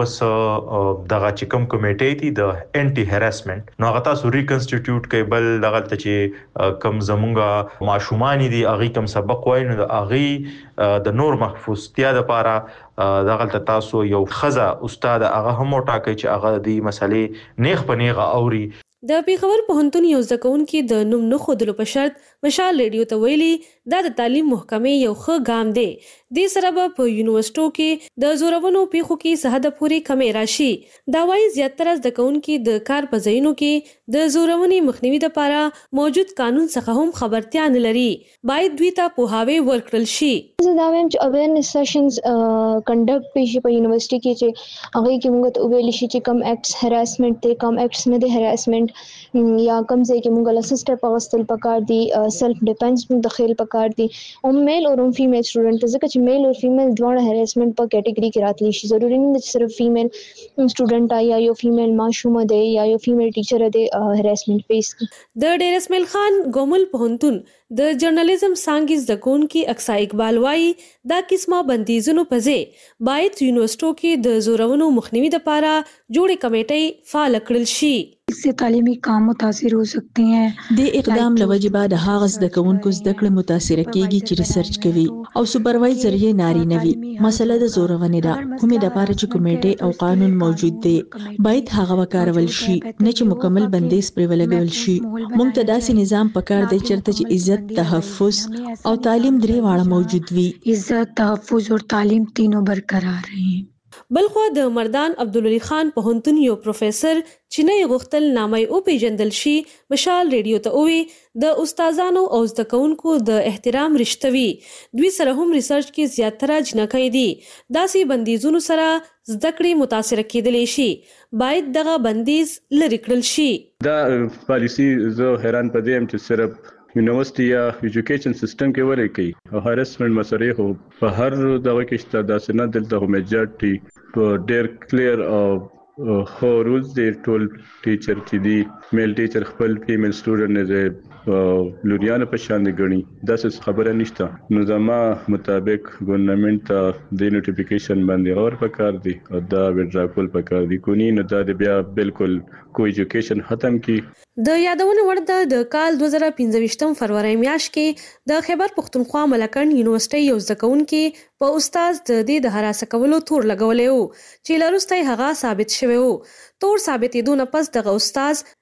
وس دغه چې کوم کمیټې دي د انټي هراسمنت نو هغه تاسو ریکنسټیټیوټ کوي بل دغه ته چې کم زمونږه ماشومان دي اغه کم سبق وای نو اغه د نور محفوظتیا لپاره دغه تاسو یو خزه استاد هغه هم ټاکي چې هغه د مسلې نیغ پنیغه اوري. د پیښور پوهنتون یو ځکون کې د نوم نه خودلو په شرط مشال ریډیو ته ویلي دا د تعلیم محکمې یو ښه ګام دی. د سره په یونیورسيټو کې د زورونو پیښو کې سهده پوری کمې راشي. دا وايي زیاتره ځکون کې د کار په ځایونو کې د زورونې مخنیوي لپاره موجود قانون څخه هم خبرتیا نه لري. باید دوی ته پوهاوی ورکړل شي. زه دا وایم چې اویرنس سیشنز کنډکټ پېښې په یونیورسيټي کې چې هغه کې موږ ته ویل شي چې کم اکټس هراسمنت ته کم اکټس نه دي هراسمنت یا کم ځای کې موږ له سسټر په واستل پکار دي سیلف ډیفنس موږ د خیل پکار دي او میل او فیمیل سټوډنټ ځکه چې میل او فیمیل دواړه هراسمنت په کټګوري کې راتلی شي. ضروري نه چې صرف فیمیل سټوډنټ یا یو فیمیل ماشومه ده یا یو فیمیل ټیچر ده هراسمنت فیس. د ډیر اسماعیل خان ګومل پوهنتون د جرنالیزم څنګه زدکون کې اکسا اقبال وايي دا قسمه بندیزونو په ځای باید یونیورسيټو کې د زورونو مخنیوي لپاره جوړې کمیټې فعال کړل شي. इससे तालीमी काम मुतासिर हो सकते हैं. د اقدام لوجبه د هغه زده کوونکو زده کړې متاثر کیږي چې ریسرچ کوي او سپروایزر یې نارینه وي. مسله د زورغنې ده کومې د لپاره چې کمیټې او قانون موجود دی باید هغه وکارول شي نه چې مکمل بندیز پرې ولګول شي. موږ ته داسې نظام پکار دی چرته چې عزت تحفظ او تعلیم درې واړه موجود وي. عزت تحفظ او تعلیم تینوں برقرار رہے. بلخو د مردان عبدالعلی خان پوهنتون یو پروفیسور چې نه غختل نامه او پیجندل شي مشال ریډیو ته وی د استادانو او زده کوونکو د احترام رښتوي. دوی سره هم ریسرچ کې زیاتره جنکې دي. داسې بندیزونو سره زده کړې متاثر کېدلې شي. باید دغه بندیز لری کړل شي. دا پالیسی زه حیران پدې هم چې صرف یونیورسيټي یا ایجوکیشن سیستم کې ورې کوي او هراسمنت مسرې هو په هر دغه کې شته داسې نه دلته میجورټي په ډېر کلیر او خو رولز دی ټول ټیچر چې دی میل ټیچر خپل فیمیل سټوډنټ نه لوریانه په شان دي غني داسې خبره نشته. نو زما مطابق ګورنمنت د نوټیفیکیشن باندې اور پکار دي او دا وډرا کول پکار دي کونی نه دا بیا بالکل کو ایجوکیشن ختم کی. د یادونه ورته د کال دوه زره پنځه فروری میاشت کې د خیبر پښتونخوا ملکن یونیورسيټي یو ځکونکو په استاد د دې د هراسه کولو تور لګولې وو چې لروسته هغه ثابت شوی وو. تور ثابتېدو نه پس دغه استاد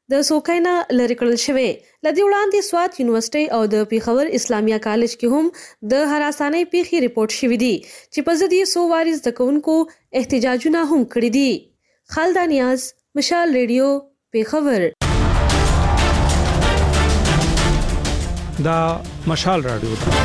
د سوکاینا لری کړل شوی. لدی وړاندې سوات یونیورسيټي او د پیښور اسلامیه کالج کې هم د هراسانه پیښې ریپورت شوې دي چې په ضد یې سو وارث د کوونکو احتجاجونه هم کړی دي. خالد نیاز، مشال ریډیو، پیښور. دا مشال رادیو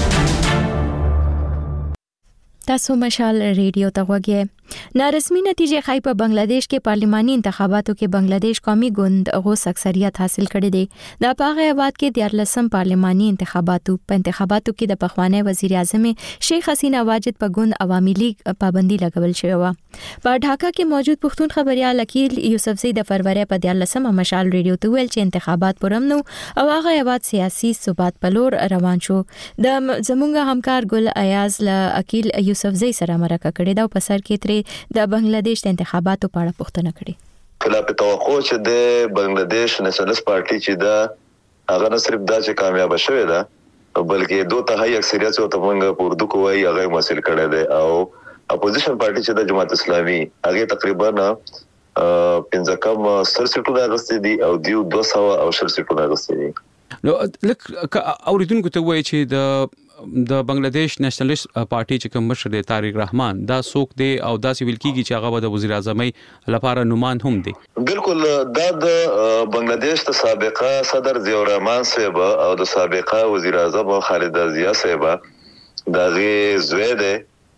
تاسو مشال ریډیو ته وګورئ. نارسمي نتیجې خای په بنگلاديش کې پارلماني انتخاباتو کې بنگلاديش قومي ګوند غوس اکثریت حاصل کړی دی. د پاغه آباد کې د لسم پارلماني انتخاباتو په انتخاباتو کې د پخوانی وزیر اعظم شیخ حسینه واجد په ګوند عوامي لیگ پابندي لګول شوی و. په ډاکا کې موجود پښتون خبريال اکیل یوسفزئی د فروری په د لسم مشال ریډیو ته ویل چې انتخابات پرم نو او هغه آباد سیاسي ثبات په لور روان شو. د زمونږ همکار ګل ایاز له اکیل یوسفزئی سره مرکه کړې دا په سر کې د بنگلاديش د انتخاباتو په اړه پوښتنه کړې. خلاف توقع چې د بنگلاديش نېشنلست پارټي چې دا هغه نه صرف دا چې کامیاب شوه دا بلکې دوه تهایی اکثریت او تمنګ په اردو کوی هغه حاصل کړی دی او اپوزیشن پارټي چې د جماعت اسلامي هغه تقریبا پنځه کم سر سیټونه غوښتي دي او دیو دوه سوه او شل سیټونه غوښتي دي. نو لکه اوریدونکو ته وایي چې د د بنگلاديش نېشنلست پارټي چې کوم مشر دی طارق رحمان دا څوک دی او دا سیویل کیږي چې هغه د وزیر اعظم لپاره نومان هم دی. بالکل دا د بنگلاديش د سابقه صدر ضیاء الرحمن صاحب او د سابقه وزیر اعظم خالد ضیاء صاحب دا غي زوی دی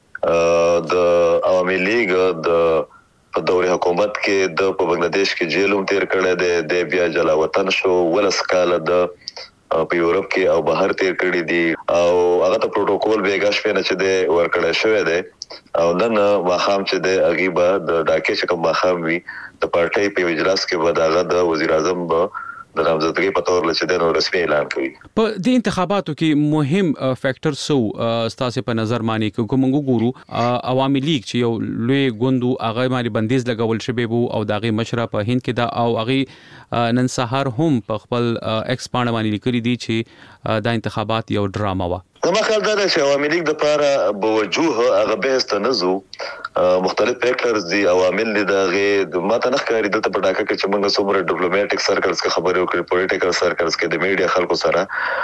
د عوامي لیگ د په دوري حکومت کې د په بنگلاديش کې جیلوم تیر کړی دی د بیا جلا وطن شو ولس کال د په یورپ کې او بهر تیر کړی دي او هغه ته پروتوکول بیګاش په نه چې د ورکړی شوی دی او نن ماخام چې د اغيبه د ډاکې چې کوم ماخام وي د پارټي په اجلاس کې به دغه د وزیر اعظم د نامزدګۍ په تور لچ د رسمي اعلان کوي. په دې انتخاباتو کې مهم فیکٹر سو ستاسو په نظر مانی کې کومو ګورو عوامي لیگ چې یو لوی ګوندو هغه باندې بندیز لګول شوی وو او دغه مشره په هند کې دا او هغه نن سهار هم په خپل ایکس باندې باندې لیکلي دي چې دا انتخابات یو ډراما و. زما خیال دا چې عوامي لیگ د لپاره بوجوه هغه به استنزو مختلف فیکٹرز دي عوامل دي دغه ماته نه ښکاري دلته په ډاکا کې چې موږ څومره ډیپلوماټیک سرکلز کې خبرې وکړې پولیټیکل سرکلز کې د میډیا خلکو سره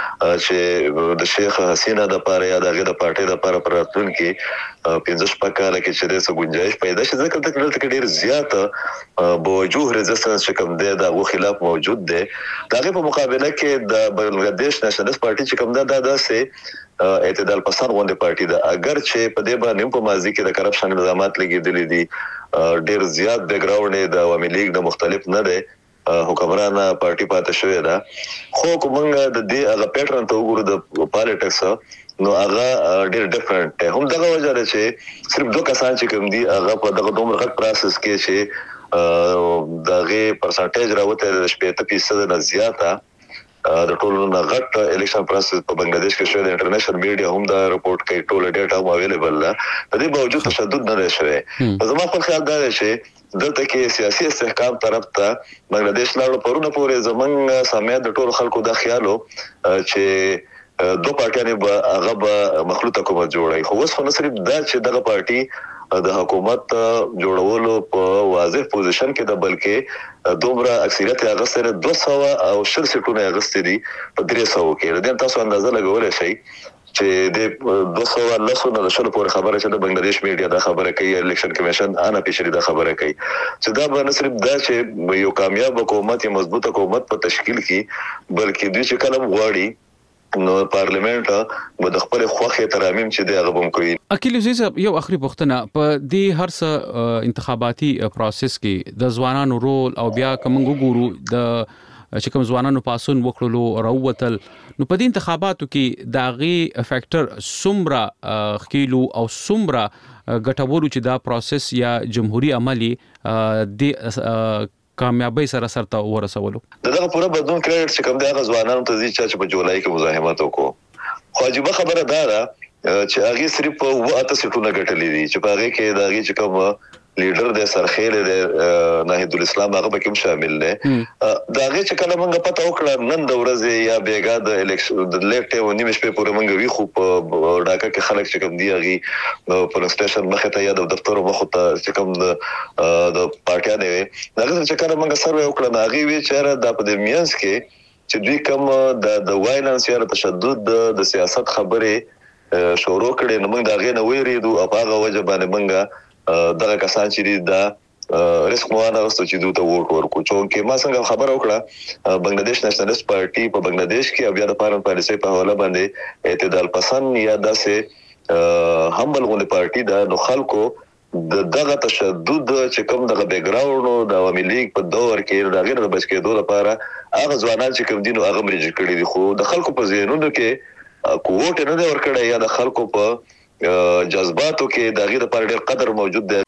چې د شیخ حسینه د لپاره یا دغه د پارټي د لپاره پراتون کې پنځه شپږ کال کې چې د سګونجایش پیدا شي ځکه د کډل ډیر زیات بوجوه ریزستنس چې کوم دی دغه خلاف موجود دی دغه په مقابله کې د بنگلاديش نېشنلست پارټي چې کوم دا داسې اعتدال پسند غونډه پارټي ده اگر چې په دې باندې په ماضي کې د کرپشن الزامات لګیدلې دي ډیر زیات بیک گراوند د عوامي لیگ د مختلف نه ده حکمران پارټي پاتې شوې ده خو کومه د دې هغه پیټرن ته وګورو د پالیټکس نو هغه ډیر ډیفرنٹ هم دغه وجه ده چې صرف دوه کسان چې کوم دي هغه په دغه دومره غټ پروسس کې چې دغه پرسنټیج راوته د شپږ فیصد نه زیاته د ټولو نه غټ الیکشن پروسس په بنگلاديش کې شوی د انټرنیشنل میډیا هم دا رپورت کوي ټول ډیټا هم اویلیبل ده د دې باوجود تشدد نه شوی. زما په خیال دا دی چې دلته کې سیاسي استحکام طرف ته بنگلاديش لاړو پرونه پورې زمنګ سمیت د ټول خلکو د خیالو چې دوه پارټیانې به هغه به مخلوط حکومت جوړي خو اوس خو نه صرف دا چې دغه پارټي د حکومت جوړولو په واضح پوزیشن کې د بلکې دومره اکثریت هغه سره دوه سوه او شل سیټونه غوښتي دي په درې سوه کې د دې تاسو اندازه لګولای شئ چې د دوه سوه لسو نه شل پورې خبره چې د بنگلاديش میډیا دا خبره کوي الیکشن کمیشن انا پیشری دا خبره کوي چې دا به نه صرف دا چې یو کامیاب حکومت یا مضبوط حکومت په تشکیل کې بلکې دوی چې کلم غواړي نو پارلیمنت به د خپل خوخه ترامیم چې د غووم کوي. اکیل عزیز یو اخري پوښتنه په دې هر څه انتخاباتي پروسس کې د ځوانانو رول او بیا کوم ګورو د چې کوم ځوانانو پاسون وکړلو راووتل نو په دې انتخاباتو کې داغي فیکٹر سمرا خکیلو او سمرا غټورو چې دا پروسس یا جمهوریت عملی د کامیابی سره سره ورسولو دغه پوره بدلون کړی چې کوم دغه ځوانانو ته چې په جولای کې مزاحمت وکړو خو عجیب خبره ده چې هغه صرف و اته سټونه غټلې دي چې په هغه کې دغه چې کوم لیډر د سرخیل د نهید الاسلام هغه پکې شامل دی دا غي چې کله موږ پته وکړه نن د ورځې یا بیګا د الیکشن د لیټ و نیمه شپې پورې موږ وی خو په ډاکا کې خلک چې کوم دی هغه پولیس سټیشن مخه ته یا د دفتر مخه ته چې کوم د پارټیا دی دا چې کله موږ سره وکړه هغه وی چې د اپیډمیانس کې چې دوی کوم د د وایلنس یا تشدد د سیاست خبره شروع کړي نو موږ دا غي نه ویریدو او هغه وجه باندې موږ دغه کسان چې دا ریسک مو نه واستو چې دوی ته ووټ ورکو چې ما څنګه خبر وکړه بنگلاديش نېشنلیست پارټي په بنگلاديش کې بیا د فارن پالیسي په حواله باندې اعتدال پسند یا داسې همبل غونډه پارټي دا نو خلکو د دغه تشدد چې کوم دغه بیک گراوند د عوامي لیگ په دور کې د غیر د بچ کېدو لپاره هغه ځوانان چې کوم دینو هغه مرجع کړي دي خو د خلکو په ذهنونو کې کوټ نه دی ورکړی یا د خلکو په جذباتو کې د غیر لپاره ډېر قدر موجود دی.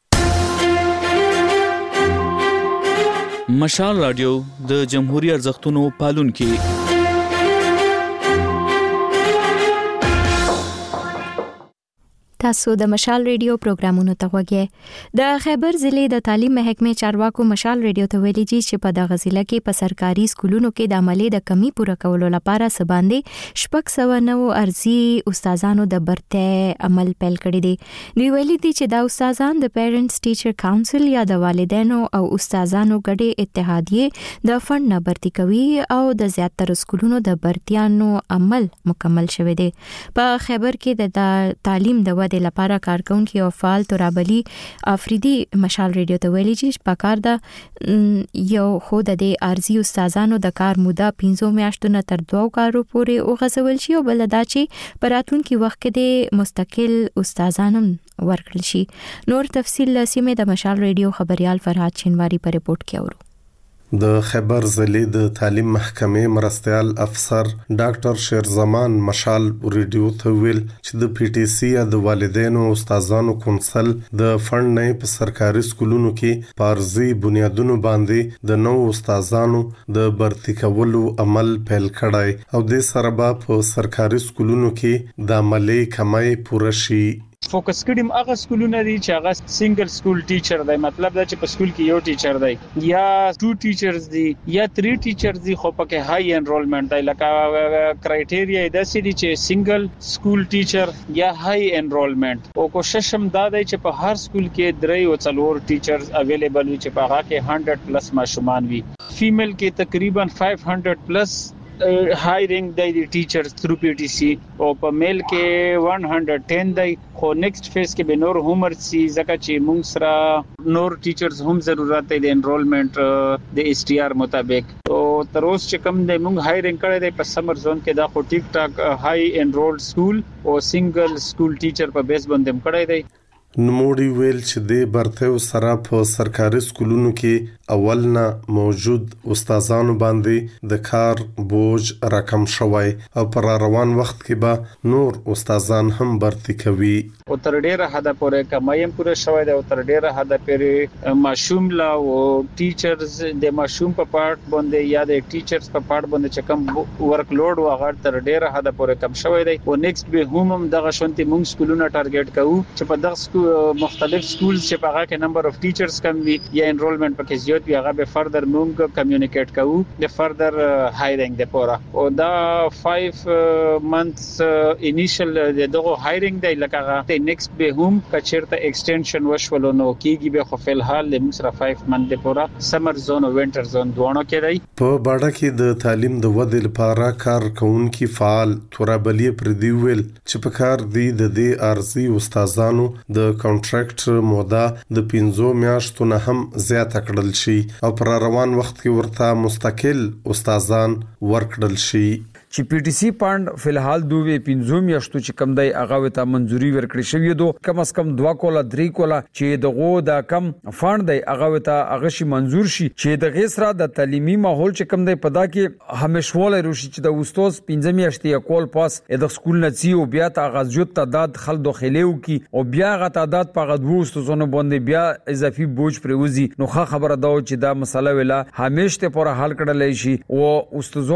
مشال رادیو د جمهوریت ارزښتونو پالونکي تاسو د مشال ریډیو پروګرامونو ته وګورئ د خیبر ضلع د تعلیم محکمې چارواکو مشال ریډیو ته ویلي چې په دغه ضلع کې په سرکاري سکولونو کې د عملي د کمی پوره کولو لپاره سباندې شپږ سوه نو ارزي استادانو د برته عمل پیل کړی دی دوی ویلي دي چې دا استادان د پیرنټس ټیچر کونسل یا د والدینو او استادانو ګډې اتحادیه د فند نه برتي کوي او د زیاتره سکولونو د برتيانو عمل مکمل شوی دی. په خیبر کې د تعلیم د د لپاره کارکونکو او فعال ترابلی افریدي مشال ریډیو ته ویلي چې په کار د یو خود د ارزي استادانو د کار موده پنځه میاشتو نه تر دوه کارو پورې وغځول شي او بل دا چې پراتونکو وخت کې د مستقل استادانو ورکړل شي. نور تفصیل سیمه د مشال ریډیو خبريال فرهاد شینواری په ریپورت کې اورو. د خیبر ضلع د تعلیم محکمې مرستيال افسر ډاکټر شیرزمان مشال ریډیو ته ویل چې د پی ټی سی یا د والدینو او استادانو کونسل د فند نه په سرکاري سکولونو کې پارزي بنیادونو باندې د نو استادانو د برتي کولو عمل پیل کړای او د سره په سرکاري سکولونو کې د عملي کمای پوره شي. فوکس کړم هغه سکولونه دي چې هغه سنگل سکول ټیچر دی مطلب دا چې په سکول کې یو ټیچر دی یا ټو ټیچرز دي یا تھری ټیچرز دي خو پکې هاي انرولمنت دی لکه کرایټیریا د سړي چې سنگل سکول ټیچر یا هاي انرولمنت او کوشش هم دا دی چې په هر سکول کې درې او څلور ټیچرز اویلیبل وي چې په هغه کې سو پلس ماشومان وي. فیمیل کې تقریبا پنځه سوه پلس هایرینګ دی د ټیچرز تھرو پی ټی سی او په میل کې one ten دی خو نیکسٹ فیز کې به نور همر سي ځکه چې موږ سره نور ټیچرز هم ضرورت دی د انرولمنت د اس ټي آر مطابق او تر اوسه چې کوم دی موږ هایرینګ کړی دی په سمر زون کې دا خو ټیک ټاک هاي انرولډ سکول او سنگل سکول ټیچر په بیس باندې هم کړی دی. نموړي ویل چې د برته سره په سرکاري سکولونو کې اول نه موجود استادانو باندې د کار بوج رقم شوی او پر روان وخت کې به نور استادان هم برتي کوي او تر ډیره حد پورې کمایم پوره شوی دی او تر ډیره حد پورې ماشوم لا او ټیچرز د ماشوم په پارت باندې یا د ټیچرز په پارت باندې چې کم ورک لوډ واغړ تر ډیره حد پورې کم شوی دی او نیکسټ به هم دغه شونتي موږ سکولونه ټارګټ کوو چې په دغه مختلف سکولز چې په هغه کې نمبر اف ټیچرز کم وي یا انرولمنت پکې زیات وي هغه به فردر موږ کمیونیکیټ کوو د فردر هایرینګ د پورا او دا پنځه منثس انیشل دغه هایرینګ دی لکه هغه د نیکسټ به هم کچرته ایکسټنشن وشول نو کیږي به خو فل حال د موږ سره پنځه منث د پورا سمر زون او وینټر زون دوه کې دی. په باډه کې د تعلیم د ودې لپاره کار کوونکي فعال تورابلی پردي ویل چې په کار دی د دې ارزي استادانو د کانټریکټ موده د پنځو میاشتو نه هم زیات کړل شي او پر روان وخت کې ورته مستقل استادان ورکړل شي. چې پی ټی سی فند فلحال دوه پنځو میاشتو چې کم دی هغه وته منځوري ورکړی شوی دو کم از کم دوه کوله درې کوله چې دغه د کم فند دی هغه وته هغه شي منځور شي چې د غیسرا د تعلیمي ماحول چې کم دی پدا کې همیشواله روشي چې د استاد پنځه میاشتې کول پاس د سکول نه سی او بیا ته غزيوت تعداد خل داخليو کی او بیا غ تعداد په غدو استادونو باندې بیا اضافي بوج پروزي نو خبره دا چې دا مسله ویلا همیشته پر حل کړل شي او استادون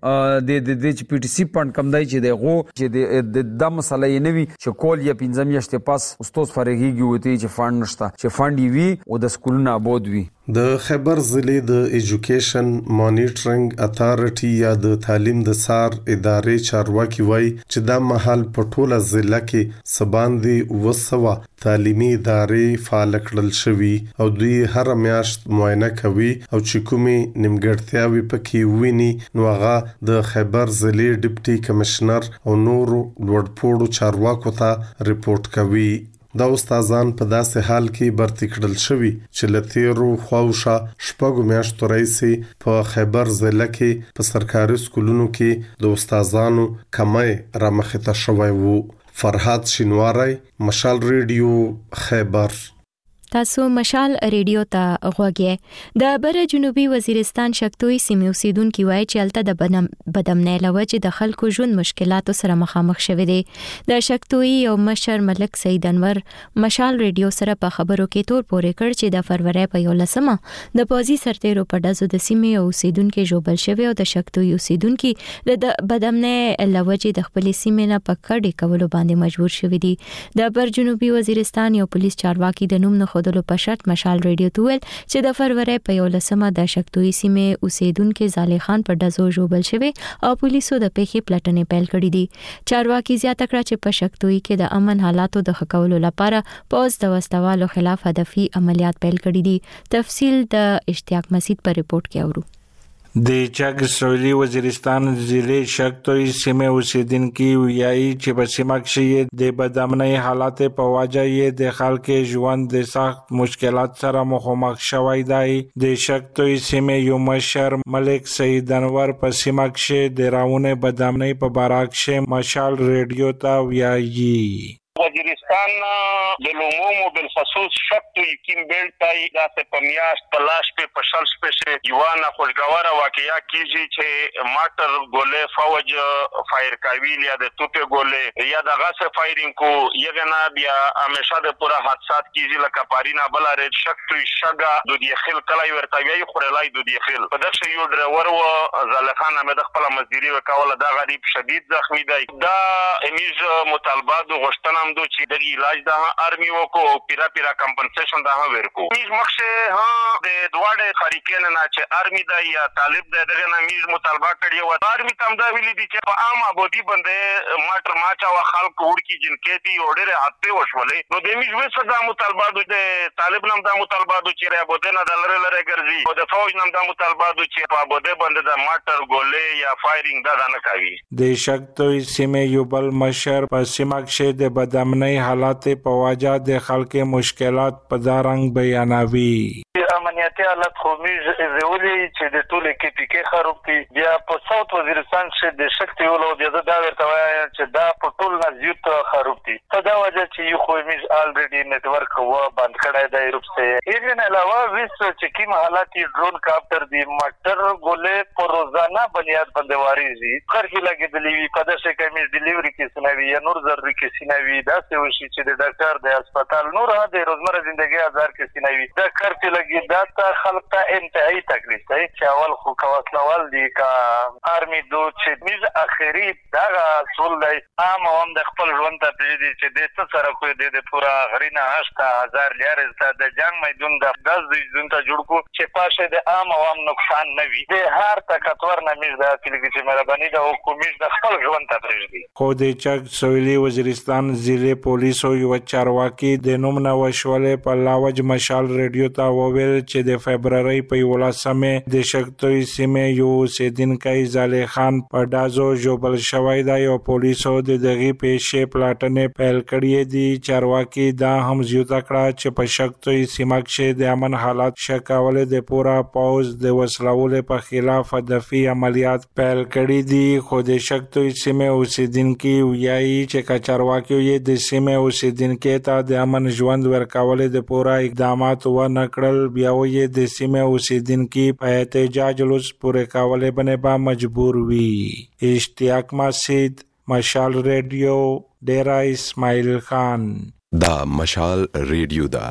د د د پی ټی سی پاند کم دی چې د غو چې د د مسلې نوي چې کول یا پنځم یشته پاس استاد فرغيږي وته چې فاند نشته چې فاند وي او د سکولونو آباد وي. د خیبر ضلع د ایجوکیشن مانیټرینګ اتارټي یا د تعلیم د سار ادارې چارواکي وایي چې دا مهال په ټوله ضلع کې سباندي وسوه تعلیمي ادارې فعال کړل شوي او دوی هر میاشت معاینه کوي او چې کومي نیمګړتیاوي پکې ویني نو هغه د خیبر ضلع ډیپټي کمشنر او نور لوړپوړو چارواکو ته ریپورت کوي. دا استادان په داسې حال کې برتی کړل شوي چې لتیرو خواوشا شپږو میاشتو راځي په خیبر ضلع کې په سرکاري سکولونو کې د استادانو کمای رامخته شوی وو. فرحات شینواری، مشال ریډیو، خیبر. تاسو مشال ریډیو ته غوږی. د بر جنوبي وزیرستان شکتوي سیمې اوسیدونکو وایي چې الته د بدامنۍ لوجه د خلکو ژوند مشکلاتو سره مخامخ شوي دي. د شکتوي یو مشر ملک سید انور مشال ریډیو سره په خبرو کې تور پورې کړ چې د فروری په یولسمه د پوزي سرتیرو په دزو د سیمې اوسیدونکو جوبل شوی او د شکتوي اوسیدونکو د بدامنۍ لوجه د خپل سیمې نه په کډې کولو باندې مجبور شوي دي. د بر جنوبي وزیرستان یو پولیس چارواکي د نوم نه خودلو په شرط مشال ریډیو ته ویل چې د فروری په یولسمه د شکتوي سیمې اوسیدونکو زالي خان په دزو جوبل شوی او پولیسو د پیښې پلټنې پیل کړې دي. چارواکي زیاته کړه چې په شکتوي کې د امن حالاتو د ښه کولو لپاره پوز د وسوالو خلاف هدفي عملیات پیل کړي دي. تفصیل د اشتیاق مسعود په ریپورت کې اورو. د چاګ سویلي وزیرستان ضلع شکتوي سیمې اوسیدونکو ویایي چې په سیمه کې د بدامنۍ حالات په وجه یې د خلکو ژوند د سخت مشکلات سره مخامخ شوی دی. د شکتوي سیمې یو مشر ملک سید انور په سیمه کې د راونه بدامنۍ په باره کې مشال ریډیو ته ویایي. وزیرستان د لوموم بالخصوص شکتوي کیم بیلټای د پمیاش پلاش په پشل سپیشه یوانه خوشګواره واقعیا کیږي چې ماټر ګولې فوج فایر کوي یا د توپه ګولې یا د غاس فایرینګ کو یغنا بیا همیشه د پورا حادثات کیږي لکه پارینا بلاره شکتوي شګه د دې خل کلای ورته وی خورلای د دې خل په دغه یو ډرایور و زلخان امید خپل مزدوري وکوله دا غریب شدید زخمی دی. دا امیز مطالبات غشتنه دو چې د علاج د ارمي وکو پیرا پیرا کمپنسیشن دا ورکو. میز مخشه ها د دواړه فریقین نه چې ارمي دا یا طالب د دغه نه میز مطالبه کړی و. ارمي تم دا ویلي دي چې په عام ابودي باندې ماټر ماچا او خلک ورکی جنکې دي اورډر حادثه وشولې نو د میز وسه دا مطالبه د طالب نام دا مطالبه چې را بده نه دلره لره ګرځي او د فوج نام دا مطالبه چې په ابوده باندې د ماټر ګولې یا فایرینګ دا نه کوي. د شکتوي سیمې یو بل مشر په سیمه کې د بدامنۍ حالات په وجه د خلکو مشکلات په دارنګ بیانوي. امنیتي حالت خو میز زولي چې د ټولې کې پکې خرابتي بیا په ساوث وزیرستان کې د شکتي ولو د دا ورته وایي چې دا په ټول نزيوت خرابتي په دا وجه چې یو خو میز الریډي نت ورک و بند کړای دی روپسه یې نه علاوه ویس چې کوم حالات ډرون کاپټر دی ماټر ګولې په روزانه بنیاد باندې واريزي خرخي لګیدلې وي په داسې کې میز ډیلیوري کې سنوي یا نور ضروري کې سنوي دا څه وشي چې د ډاکټر د هسپتال نور د روزمره ژوندۍ هزار کې سنوي دا خرچ لګي دا ته خلک ته انتهایی تکلیف دی چې اول خو کواسلوال دی کا ارمي دو چې میز اخري دا ټول دی عام هم د خپل ژوند ته دي چې د څه سره کوی د پورا غرینا هشت هزار لیار د جنگ میدون د داس د ژوند ته جوړ کو چې پاشه د عام هم نقصان نه وي د هر تکتور نه میز د کلیږي چې مهرباني د حکومت د خپل ژوند ته پرېږدي. خو د چک سویلي وزیرستان ضلع پولیسو یو چارواکي د نوم نه وشولې په لاوج مشال ریډیو ته وویل چې د فبرवरी په یولسمه د شکتوي سیمې یو اوسیدونکی زالي خان په دازو جوبل شوی دی او پولیسو د دغه پیښې پلاټنې پیل کړې دي. چارواکي دا هم زیاته کړه چې په شکتوي سیمه کې د امن حالات شکاول د پورا پاوز د وسلولې په خلاف هدفي عملیات پیل کړې دي. خو د شکتوي سیمې اوسیدونکي ویایي چې چارواکي یې د سیمې اوسیدونکو ته د امن ژوند ورکول د پورا اقدامات و نه کړل بیا یې د سیمې اوسیدونکو په احتجاج لوس پورې کولې باندې با مجبور وي. اشتیاق مسعود، مشال ریډیو، ډیرا اسماعیل خان. دا مشال ریډیو دا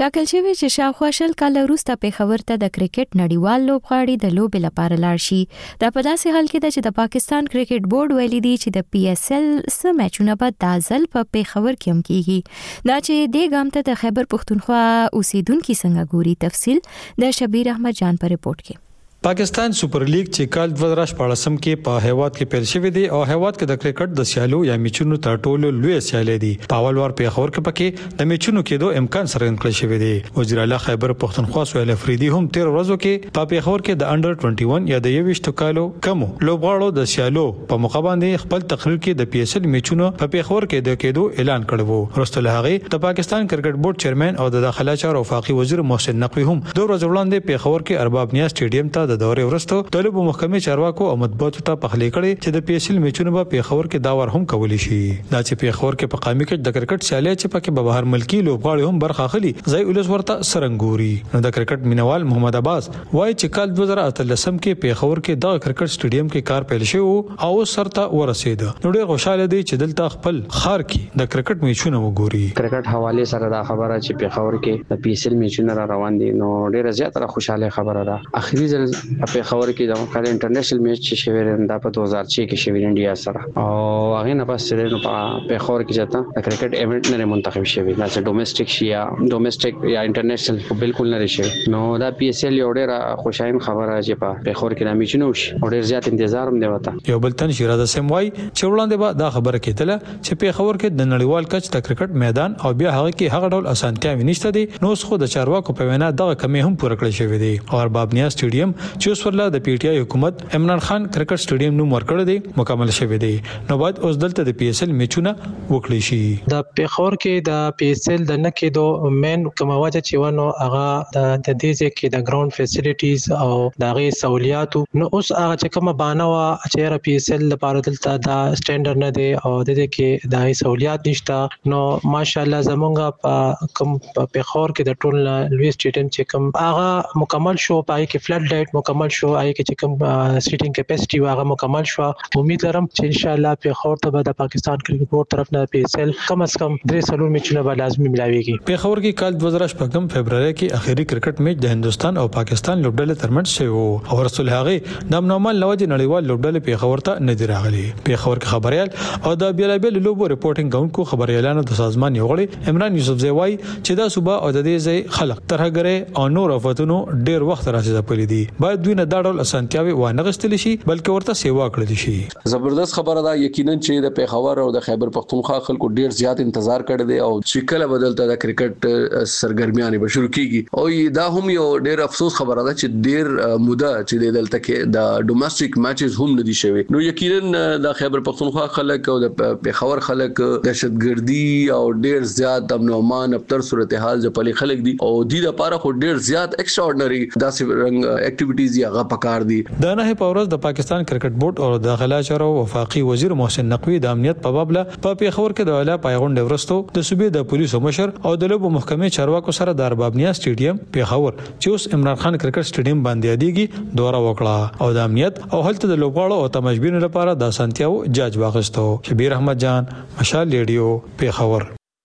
ټاکل شوی چې شاوخوا شل کال وروسته پېښور ته د کرکټ نړیوال لوبغاړي د لوبې لپاره لاړ شي. دا په داسې حال کې ده چې د پاکستان کرکټ بورډ ویلي دی چې د پی ایس ایل سم میچونه به د ځل په پېښور کې هم کیږي. دا چې د ګام ته د خیبر پښتونخوا اوسیدونکو څنګه ګوري، تفصیل د شبیر احمد جان په ریپورت کې. پاکستان سپر لیګ چې کال دوه زره شپږم کې په هیواد کې پیل شوی دی او هیواد کې د کرکټ د سیالو یا میچونو تر ټولو لوی سیالي دی. په اول وار په خبر کې پکې د میچونو کېدو امکان سره انکل شوی دی. وزیر اعلی خیبر پختونخوا سهیل افریدي هم تیر ورځو کې په پیښور کې د انډر اکیس یا د یوویشت کالو کمو لوبغاړو د سیالو په مقابله باندې خپل تقریر کې د پی ایس ایل میچونو په پیښور کې د کېدو اعلان کړو. ورسته له هغه د پاکستان کرکټ بورډ چیرمن او د داخله چارو وفاقي وزیر محسن نقوی هم دوه ورځې وړاندې پیښور کې ارباب نیا سټیډیم ته د دورې ورسته د لوبو محکمې چارواکو او مطبوعاتو ته پخلی کړي چې د پی ایس ایل میچونو په پیښور کې دا ور هم کولی شي. دا چې پیښور کې په قامي کې د کرکټ سیالي چې پکې به بهر ملکی لوبغاړي هم برخه اخلي ځای ولس ورته سرنګوري. نو د کرکټ مینوال محمد عباس وایي چې کال دوه زره اتلسم کې پیښور کې د کرکټ سټیډیم کې کار پیل شو او سرته ورسید. نو ډېر خوشاله دي چې دلته خپل خار کې د کرکټ میچونه وګوري. کرکټ حواله سره دا خبره چې پیښور کې د پی ایس ایل میچونه را روان دي نو ډېر زیاته خوشاله خبره ده. اخري ځل پیښور کې د کال انټرنیشنل میچ چې شوی دا په دوه هزار شش کې شوی انډیا سره او هغه نه پس نو په پیښور کې جاته د کرکټ ایونت نه منتخب شوی دا چې ډومېسټک شي یا ډومېسټک یا انټرنیشنل بالکل نه شي. نو دا پی ایس ایل یو ډېر خوشایم خبره چې په پیښور کې د میچونه وشي او ډېر زیات انتظار هم دی وته. یو بل تن شیراز سموای چې وړاندې به دا خبره کېدله چې پیښور کې د نړیوال کچ د کرکټ میدان او بیا هغه کې هغه ډول اسانتیا ونیشته دي. نو خو د چارواکو په وینا دغه کمی هم پوره کړی شوی دی. او ارباب نیا سټیډیم چې اوس ورله د پی ټی آی حکومت عمران خان کرکټ سټیډیم نو ورکړی دی مکمل شوی دی. نو باید اوس دلته د پی ایس ایل میچونه وکړي شي. د پیښور کې د پی ایس ایل د نه کېدو مین کومه وجه چې ونه هغه د دې ځای کې د ګراوند فیسیلیټیز او د غي سہولیاتو نو اوس هغه چې کومه بانه وا چې را پی ایس ایل لپاره دلته دا سټانډرډ نه دی او د دې کې د سہولیات نشته. نو ماشاءالله زمونږ په کوم په پیښور کې د ټول لوی سټیډیم چې کوم هغه مکمل شو پای کې فلډ لایټ مکمل شو آی کې چې کوم سیټینګ کیپاسټي واغه مکمل شو. امید لرم چې ان شاء الله پیښور ته د پاکستان کرکټ بورډ طرف نه پی ایس ایل کم از کم درې سلور میچونه به لازمي ملاويږي. پیښور کې کال دوه زره شپږم فبرवरी کې اخیری کرکټ میچ د هندستان او پاکستان لوبډلې ترمنځ شوی او رسول هغه د نامال لوجه نړیوال لوبډلې پیښور ته نه دی راغلي. پیښور کې خبريال او د بیلابل لوبو ریپورټینګ کوونکو خبريالانو د سازمان یو غړي عمران یوسف زوی چې دا صوبه او د دې ځای خلک ترهګره او نور افتونو ډیر وخت راځي پلي دي. باید دوی نه دا ډول اسانتیاوي وانه غستل شي بلکې ورته سیوا کړل شي. زبردست خبره ده یقینا چې د پیښور او د خیبر پختونخوا خلکو ډیر زیات انتظار کړی دی او چې کله بدلته د کرکټ سرګرمیانه به شروع کیږي او دا هم یو ډیر افسوس خبره ده چې ډیر موده چې دلته کې د ډومېسټک میچز هم نه دي شوی. نو یقینا د خیبر پختونخوا خلک او د پیښور خلک دهشتګردي او ډیر زیات د امن او امان ابتر صورتحال ځپلي خلک دي او د لپاره خو ډیر زیات ایکسټراورډنری داسې رنګ اکټیویټیز یا غا پکار دي. د نه په ورځ د پاکستان کرکټ بورډ او داخله چارو وفاقي وزیر محسن نقوی د امنیت په باب له په پیښور کې د اعلی پیغام ورستو د صوبې د پولیسو مشر او د لوبو محکمې چارواکو سره د ارباب نیا سټیډیم پیښور چې اوس عمران خان کرکټ سټیډیم باندې یادېږي دوره وکړه او د امنیت او هلته د لوبغاړو او تماشبینو لپاره د اسانتیاو جاج واغستو. شبیر احمد جان مشال ریډیو پیښور.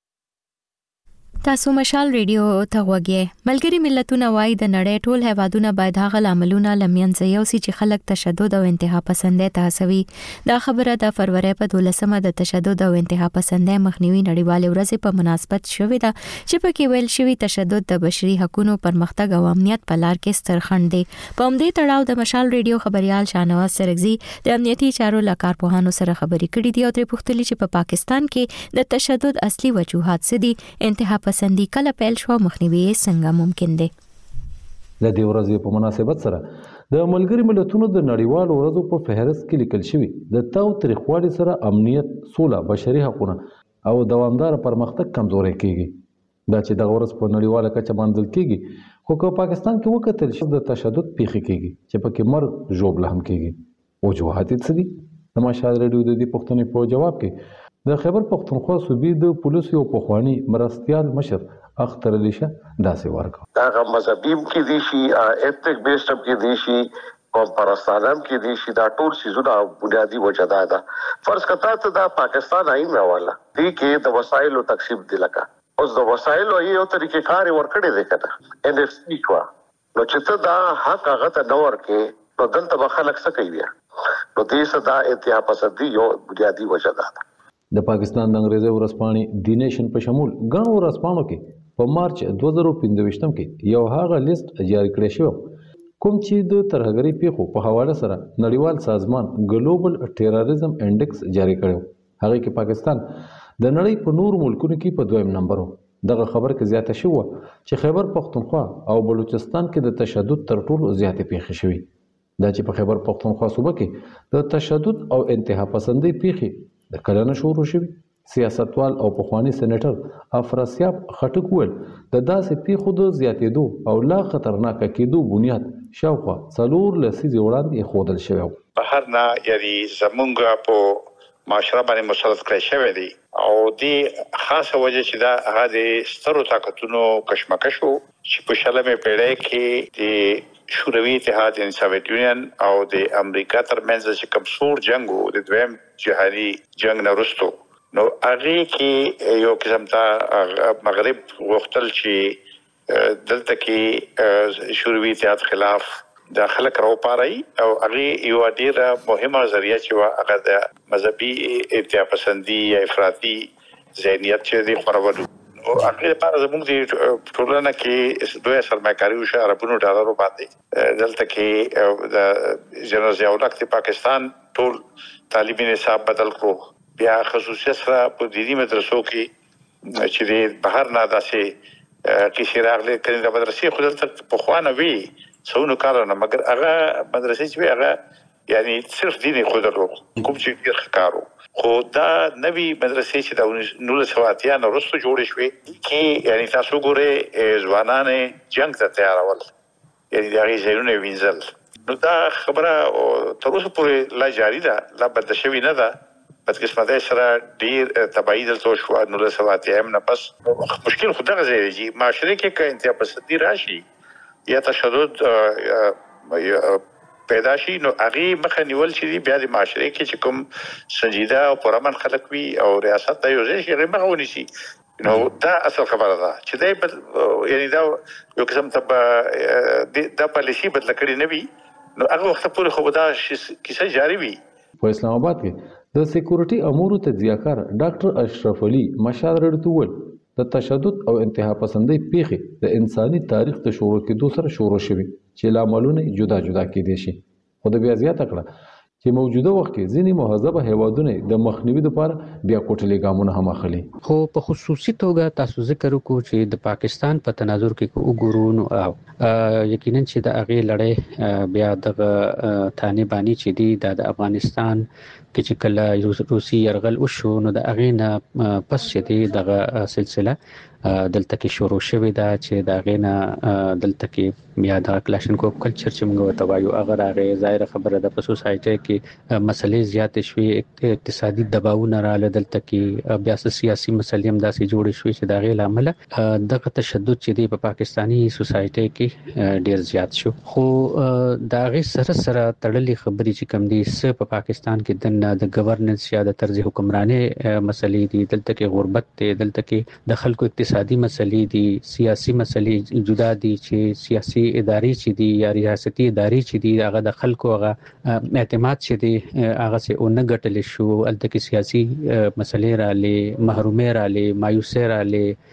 تاسو مشال ریډیو ته وګورئ. ملګری ملتونه وايي د نړۍ ټول هیوادونه باید هغه عملونه لمنځه یوسي چې خلک تشدد او انتها پسندۍ ته هڅوي. دا خبره د فروری په دولسمه د تشدد او انتها پسندۍ مخنیوي نړیوال ورځ په مناسبت شوې ده چې پکې ویل شوی تشدد د بشري حقوقو پرمختګ او امنیت په لار کې ستر خنډ دی. په همدې تړاو د مشال ریډیو خبريال شاهنواز سرګزي د امنیتي چارو لکارپوهانو سره خبرې کړې دي او تر پوښتنې چې په پا پاکستان کې د تشدد اصلي وجوهات څه دي، انتها پسندي کله پیل شو، مخنیوي څنګه ممکن دی. د دې ورځې په مناسبت سره د ملګری ملتونو د نړیوال ورځو په فهرست کې لیکل شوی د تاو تاریخوالي سره امنیت، سوله، بشري حقوقونه او دوامدار پرمختګ کمزوري کیږي. دا چې د ورځ په نړیواله کچه باندې کیږي خو په پاکستان کې وکتل شو د تشدد پیښې کیږي چې پکې مرګ ژوبله هم کیږي. وجوهات څه دي؟ د مشال ریډیو د دې پوښتنې په جواب کې د خیبر پختونخوا صوبې د پولیسو پخوانی مرستيال مشر اختر علیشه داسې ورکو. دا مذهبیم کې دي شي ایتنیک بیسډ کې دي شي قوم پرستانم کې دي شي دا ټول سيزونه بنیادی وجدا ده. فرض کړه ته دا پاکستان آئین راواله دي کې د وسایلو تقسیم دی لکه اوس د وسایلو یو طریقې کار ورکړي دی کنه ان اف سی شو نو چې ته دا حق هغه ته نه ورکې نو دلته به خلک څه کوي بیا نو دې صدا اتحاد پسندي یو بنیادی وجه ده د پاکستان د انګریزي ورځپاڼې دی نیشن په شمول ګڼ ورځپاڼو کې په مارچ دوه زره پنځه کې یو هغه لیست جاری کړی شو کوم چې د ترهګرۍ پیښو په حواله سره نړیوال سازمان ګلوبل ټیرریزم انډیکس جاری کړو هغه کې پاکستان د نړۍ په نور ملکونو کې په دویم نمبر و دغه خبر کې زیاته شو چې خیبر پختونخوا او بلوچستان کې د تشدد تر ټولو زیاتې پیښې شوې دا چې په خیبر پختونخوا صوبه کې د تشدد او انتها پسندۍ پیښې د کلنه شروع شوې سیاستوال او پخوانی سېنیټر افراسیاب خټک وویل د داسې پیښو د زیاتېدو او لا خطرناکه کېدو بنیاد شاوخوا څلور لسیزې وړاندې ایښودل شوی و بهر نه یعنی زمونږ په معاشره باندې مسلط کړی شوی دی او دې خاصه وجه چې دا هغه د سترو طاقتونو کشمکش و چې په شلمې پیړۍ کې د شوروي اتحاد یعنی سوویت یونین او د امریکا ترمنځ چې کوم سور جنگ و د دویم جهادي جنگ نه وروسته نو هغه کې یو قسم ته مغرب وختل چې دلته کې شوروي اتحاد خلاف د خلک راو پاري او هغه یو ډیره مهمه ذریعہ چې هغه د مذهبي اتحاد پسندي یا افراطي ذهنیت چې دی خورولو او هغه لپاره زموږ د ټولنه کې دوه سرمایه‌کاري او عربونو ډالرو باندې دلته کې د جنرال ضیاء الحق د پاکستان ټول تعلیمي نصاب بدل کړو بیا خصوصیت سره په دینی مدرسو کې چې د بهر نه داسې کې شراغله کړي د مدرسې خو دلته په خوانه وی څونو کارونه مګر هغه مدرسې چې هغه یعنی صرف دیني خو درلو کوم چې ډیر ښکارو خو دا نوی مدرسې چې د نول سواتیا نو رسو جوړ شوې کې یعنی تاسو ګوره ځوانان جنگ ته تیارول یعنی دا غي ځایونه وینځل نو دا خبره تر اوسه پورې لا جاری ده لا بد شوی نه ده بس قسمت سره ډیر تبعی دلته شو نول سواتیا هم نه بس مشکل خو دغه ځای دی معاشره کې که انتها پسندي راشي یا تشدد پیدا شي نو هغه مخه نیول شي بیا د معاشره کې چې کوم سنجیده او پرامن خلک وي او ریاست د یو ځای شي هغه مخه ونیسي نو دا اصل خبره ده چې دا یعنی دا یو قسم ته د پالیسي بدل کړي نه وي نو هغه وخت پورې خو دا کیسه جاری وي په اسلام آباد کې د سکیورټي امورو تجزیه‌کار ډاکټر اشرف علي مشال رډتول د تشدد او انتها پسندۍ پیښې د انساني تاریخ د شروع کېدو سره شروع شوي چې لاملونه جدا جدا کېدي شي خو د بیا زیاته کړه چې موجوده وخت کې ځینې مهذبه هیوادونه د مخنیوي لپاره بیا کوټلې ګامونه هم اخلي خو په خصوصي توګه تاسو ذکر وکړو چې د پاکستان په تناظر کې وګورو نو یقینا چې د هغه لړۍ بیا د طالبانی چې دی د افغانستان کې چې کله روسي يرغل وشو نو د هغه نه پس چې دی دغه سلسله دلته کې شروع شوې ده چې د هغه نه دلته کې بیا د کلاشنکوف کلچر چې موږ ورته وایو هغه راغی ظاهر خبره ده په سوسایټي کې مسلې زیاتې شوې اقتصادي دباوونه رااله دلته کې بیا سیاسي مسلې هم داسې جوړې شوې چې د هغې له امله دغه تشدد چې دی په پاکستاني سوسایټي کې ډیر زیات شو خو د هغې سره سره تړلې خبرې چې کوم دي څه په پاکستان کې د ګورننس یا د طرز حکمرانۍ مسلې دي دلته کې غربت دی دلته کې د خلکو اقتصادي مسلې دي سیاسي مسلې جدا دي چې سیاسي ادارې چې دي یا ریاستي ادارې چې دي هغه د خلکو هغه اعتماد چې دی هغه سه اون غټل شو الته کې سیاسي مسلې را لې محرومې را لې مایوسې را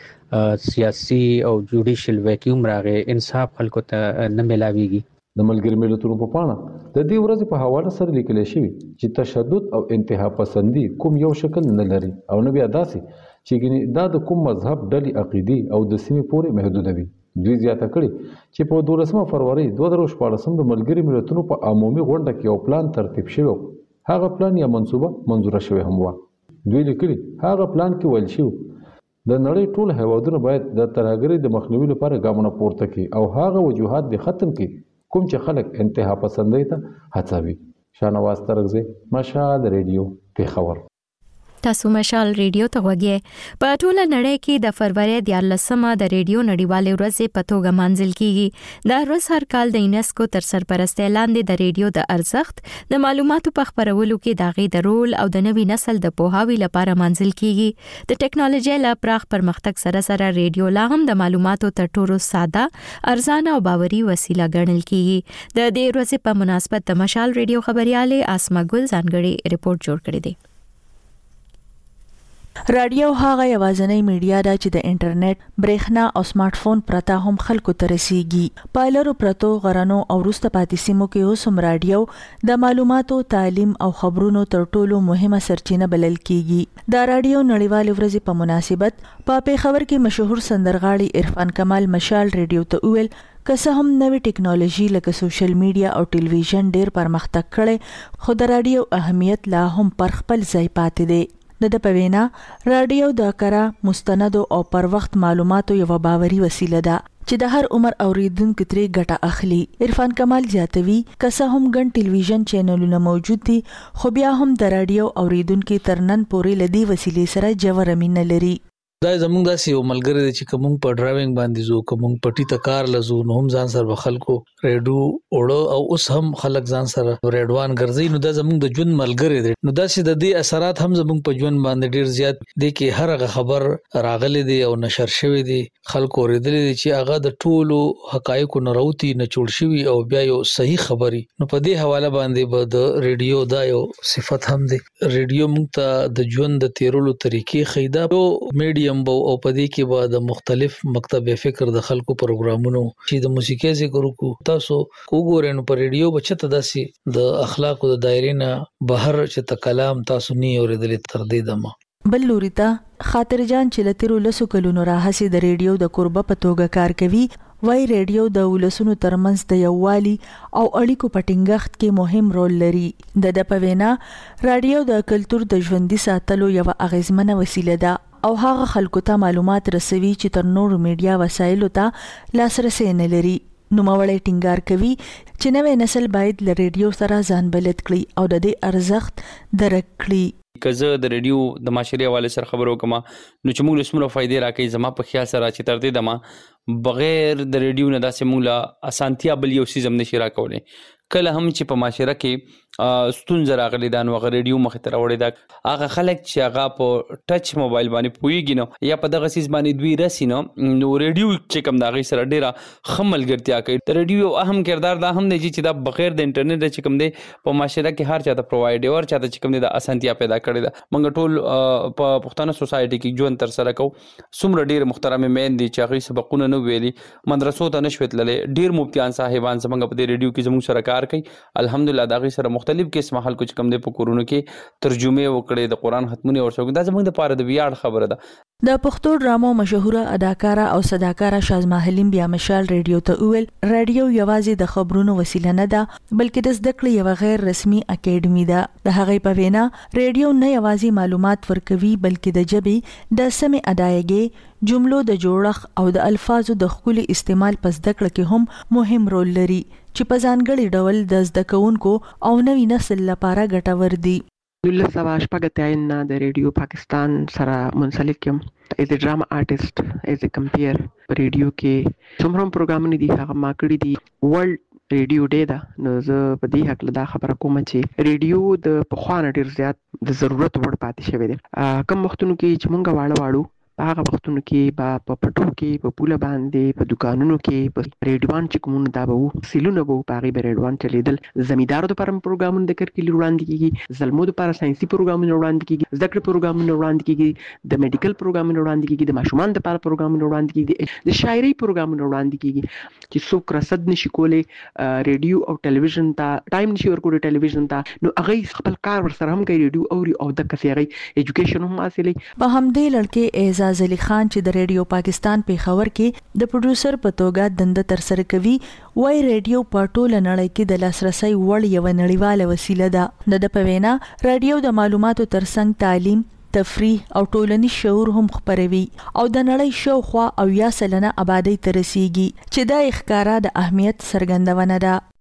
لې سیاسي او جوډیشل ویکیوم راغې انصاف خلکو ته نه ملاويږي د ملګری ملتونو په پاڼه د دې ورځې په حواله سره لیکل شوی چې تشدد او انتها پسندي کوم یو شکل نه لري او نه بیا داسې چې دا د کوم مذهب ډلې عقیدې او د سیمې پورې محدود وي دوی زیاته کړي چې په دولسمه فروری دوه زره شپاړسم د ملګری ملتونو په عمومي غونډه کې یو پلان ترتیب شوی هغه پلان یا منصوبه منظوره شوی هم و دوی لیکلي هغه پلان کې ویل شوی د نړۍ ټول هیوادونه باید د ترهګرۍ د مخنیوي لپاره ګامونه پورته کړي او هغه وجوهات د ختم کړي کوم چې خلک انتها پسندۍ ته هڅوي. شاهنواز ترغزی، مشهد ریډیو، پیښور. تاسو مشال ریډیو ته وګورئ. په ټوله نړۍ کې د فروری دیارلسمه د ریډیو نړیوالې ورځې په توګه مانځل کیږي. دا ورځ هر کال د یونیسکو تر سرپرستۍ لاندې د ریډیو د ارزښت د معلوماتو په خپرولو کې د غي د رول او د نوي نسل د پوهاوي لپاره مانځل کیږي. د ټکنالوژي لا پراخ پرمختګ سره سره ریډیو لا هم د معلوماتو تر ټولو ساده، ارزانه او باوري وسیله ګڼل کیږي. د دې ورځې په مناسبت د مشال ریډیو خبرياله اسما ګل ځانګړي ریپورت جوړ کړی دی. رادیو هغه یوازینی میډیا ده چې د انټرنیټ، برېښنا او سمارټ فون پرته هم خلکو ته رسیږي. په لرو پرتو غرنو او وروسته پاتې سیمو کې اوس هم رادیو د معلوماتو، تعلیم او خبرونو تر ټولو مهمه سرچینه بلل کیږي. د رادیو نړیوالې ورځې په مناسبت په پیښور کې مشهور سندرغاړي عرفان کمال مشال ریډیو ته وویل که څه هم نوې ټکنالوژي لکه سوشل میډیا او ټلویزیون ډېر پرمختګ کړي، خو د رادیو اهمیت لا هم پر خپل ځای پاتې دی. د په وینا رادیو د کره مستند او پر وخت معلوماتو یو باوري وسیله ده چې د هر عمر اوریدونکو ترې ګټه اخلي. عرفان کمال زیاتوي که څه هم ګڼ ټلویزیون چینلونه موجود دي، خو بیا هم د رادیو اوریدونکو تر نن پورې لدی وسیلې سره جوړه مینه لري. دا زمونږ داسې یو ملګری دی چې کوم په ډرایوینګ باندې زو کوم پټی ته کار لزو نو هم ځان سره خلکو ریډیو اوړو او اوس هم خلک ځان سره ریډوان ګرځي. نو دا زمونږ د ژوند ملګری دی. نو داسې د دې اثرات هم زمونږ په ژوند باندې ډیر زیات دي کې هر هغه خبر راغلي دي او نشر شوی دي، خلکو اوریدلي دي چې هغه د ټولو حقایقو نه راوتی نه جوړ شوی او بیا یو صحیح خبري. نو په دې حواله باندې به د ریډیو دا یو صفت هم دی. ریډیو موږ ته د ژوند د تیرولو طریقې خیدا او میډیم بو او په دې کې به د مختلف مکتب فکر د خلکو پروګرامونو چې د موسیقي ذکر وکړو تاسو وګورئ نو په ریډیو بچته داسي د اخلاقو د دایره نه بهر چې ته کلام تاسو نه اوریدل تر دې دمه. بل لوريتا خاطر جان چې لتیرو لسو کلونو راهسي د ریډیو د قربه په توګه کار کوي، وای ریډیو د ولسونو ترمنځ د یووالي او اړیکو په ټینګښت کې مهم رول لري. د د په وینا رادیو د کلچر د ژوندۍ ساتلو یو اغیزمنه وسیله ده او هغه خلکو ته معلومات رسوي چې تر نورو میډیا وسایلو ته لاسرسي نه لري. نو مولې ټینګار کوي چې نوې نسل باید ل ریډیو سره ځان بلد کړي او د دې ارزښت درک کړي. کزه د ریډیو د معاشري حواله سره خبرو کوم نو چې موږ له سمره فائدې راکې زما په خیال سره چې تر دې دمه بغیر د ریډیو نه داسې موږ لا اسانتیا بل یو سیزم نشي راکولې. کله هم چې په معاشره کې ستونزه راغلي دا نو ریډیو مخ ته راوړی دا هغه خلک چې هغه په ټچ موبایل باندې پويږي نو یا په دغه سیس باندې دوی راسي نو نو ریډیو چې کوم دا غي سره ډیره خملګرتیا کوي. د ریډیو اهم کردار دا هم دی چې دا بغیر د انټرنیټ چې کوم دی په معاشره کې هر چاته پرووایډ اور چاته چې کوم دی د اسانتیا پیدا کړی دا. موږ ټول په پښتنو سوسایټي کې ژوند تر سره کو څومره ډیر محترم مین دي چې هغه سبقونه نو ویلي مدرسو ته نشوت للې ډیر مفتیان صاحبان څنګه په ریډیو کې زموږ سره کار کوي. الحمدلله دا غي سره مختلف قسمه خلکو چې کوم دی په کورونو کې ترجمه وکړي د قران ختمونه ورسوي. دا زموږ د پاره د ویاړ خبره ده. د پښتو ډرامو مشهوره اداکارا او صداکارا شازما حلیم بیا مشال ریډیو ته ویل رادیو یوازې د خبرونو وسیله نه ده بلکې د زده کړې یو غیر رسمي اکیډمي ده. د هغې په وینا ریډیو نه یوازې معلومات ورکوي بلکې د ژبې د سمې ادایګۍ، جملو د جوړښت او د الفاظو د خولي استعمال په زده کړه کې هم مهم رول لري چې په ځانګړي ډول د زده کوونکو او نوي نسل لپاره ګټور دي. نولس سوه شپږ اتیا نه د ریډیو پاکستان سره منسلک یم ایز ا ډراما آرټیست ایز ا کمپیر په ریډیو کې څومره پروګرامونه دي هغه ما کړی دي. ورلد ریډیو ډے دا نو زه په دې حق له دا خبره کوم چې ریډیو د پخوانه ډیر زیات د ضرورت وړ پاتې شوی دی. کم وختونو کې چې مونږ واړه واړو په هغه وختونو کې با په پټو کې په پوله باندې په دکانونو کې په ریډوان چې کومونه دا به سیلونه به په هغه ریډوان چلیدل. زمیدارو لپاره پروګرامونه د کرکلی وړاندې کیږي، زلمو لپاره ساينسي پروګرامونه وړاندې کیږي، زده کړې پروګرامونه وړاندې کیږي، د میډیکل پروګرامونه وړاندې کیږي، د ماشومان لپاره پروګرامونه وړاندې کیږي، د شاعري پروګرامونه وړاندې کیږي چې څوک رصد نشي کولای ریډیو او ټلویزیون ته ټایم نشي ورکوي ټلویزیون ته نو هغه خپل کار ور سره هم کوي ریډیو اوري او د کسيغي ایجوکیشن هم حاصلې. په همدې لړ کې اعزاز علي خان چې د ریډیو پاکستان پیښور کې د پروډوسر په توګه دنده تر سره کوي وای ریډیو په ټوله نړۍ کې د لاسرسي وړ یو نړیواله وسیله ده. د په وینا ریډیو د معلوماتو ترڅنګ تعلیم، تفریح او ټولنیز شعور هم خپروي او د نړۍ شاوخوا او یا سلنه آبادی ته رسیږي چې دا ښکارا د اهمیت څرګندونه ده.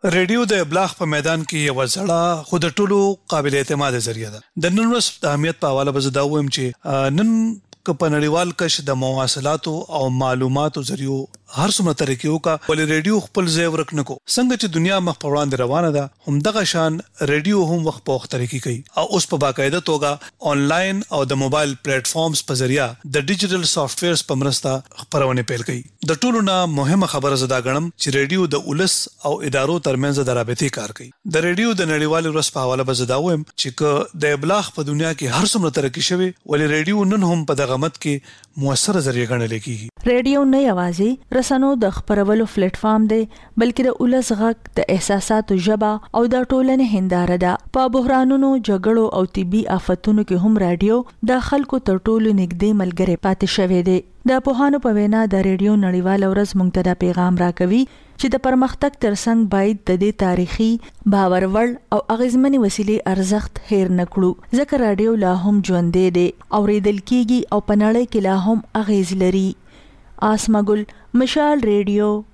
ریډیو د ابلاغ په میدان کې یو ځړه خود ټولو قابل اعتماد ذریعہ ده. د نن ورځ د اهمیت په حواله به زه دا وایم چې نن که په نړیوال کش د مواصلاتو او معلوماتو ذریعو هر څومره طریقو کا ولې ریډیو خپل ځای ورک نکو. څنګه چې دنیا مخ په وړاندې روانه ده هم دغه شان ریډیو هم وخت په وخت طریقې کوي او اوس په باقاعده توګه آنلاین او د موبایل پلیټ فارمز په ذریعہ د ډیجیټل سافټ ویرز په مرسته خبرونه پیل کوي. د ټولو نه مهمه خبره زده غنم چې ریډیو د ولس او ادارو ترمنځ د رابطې کار کوي. د ریډیو د نړیوال ورځ په حواله به زده وایم چې ک د ابلاغ په دنیا کې هر څومره ترقی شوی ولې ریډیو نن هم په دغه مت کې موثر ذریعہ ګڼل کیږي. ریډیو نه یوازې رسنو د خبرولو پلیټ فارم دی بلکې د ولس غږ د احساساتو ژبه او د ټولنې هنداره ده. په بحرانونو جګړو او طبي آفتونو کې هم رادیو د خلکو تر ټولو نږدې ملګری پاتې شوی دی. د پوهانو په وینا د ریډیو نړیوال ورځ موږ ته د پیغام راکوي چې د پرمختګ ترڅنګ باید د دې تاریخي باور وړ او اغیزمنې وسیلې ارزښت هیر نکړو ځکه رادیو لا هم ژوندې دی او ریدل کیږي او په نړۍ کې لا هم اغیز لري. آسما ګل، مشال ریډیو،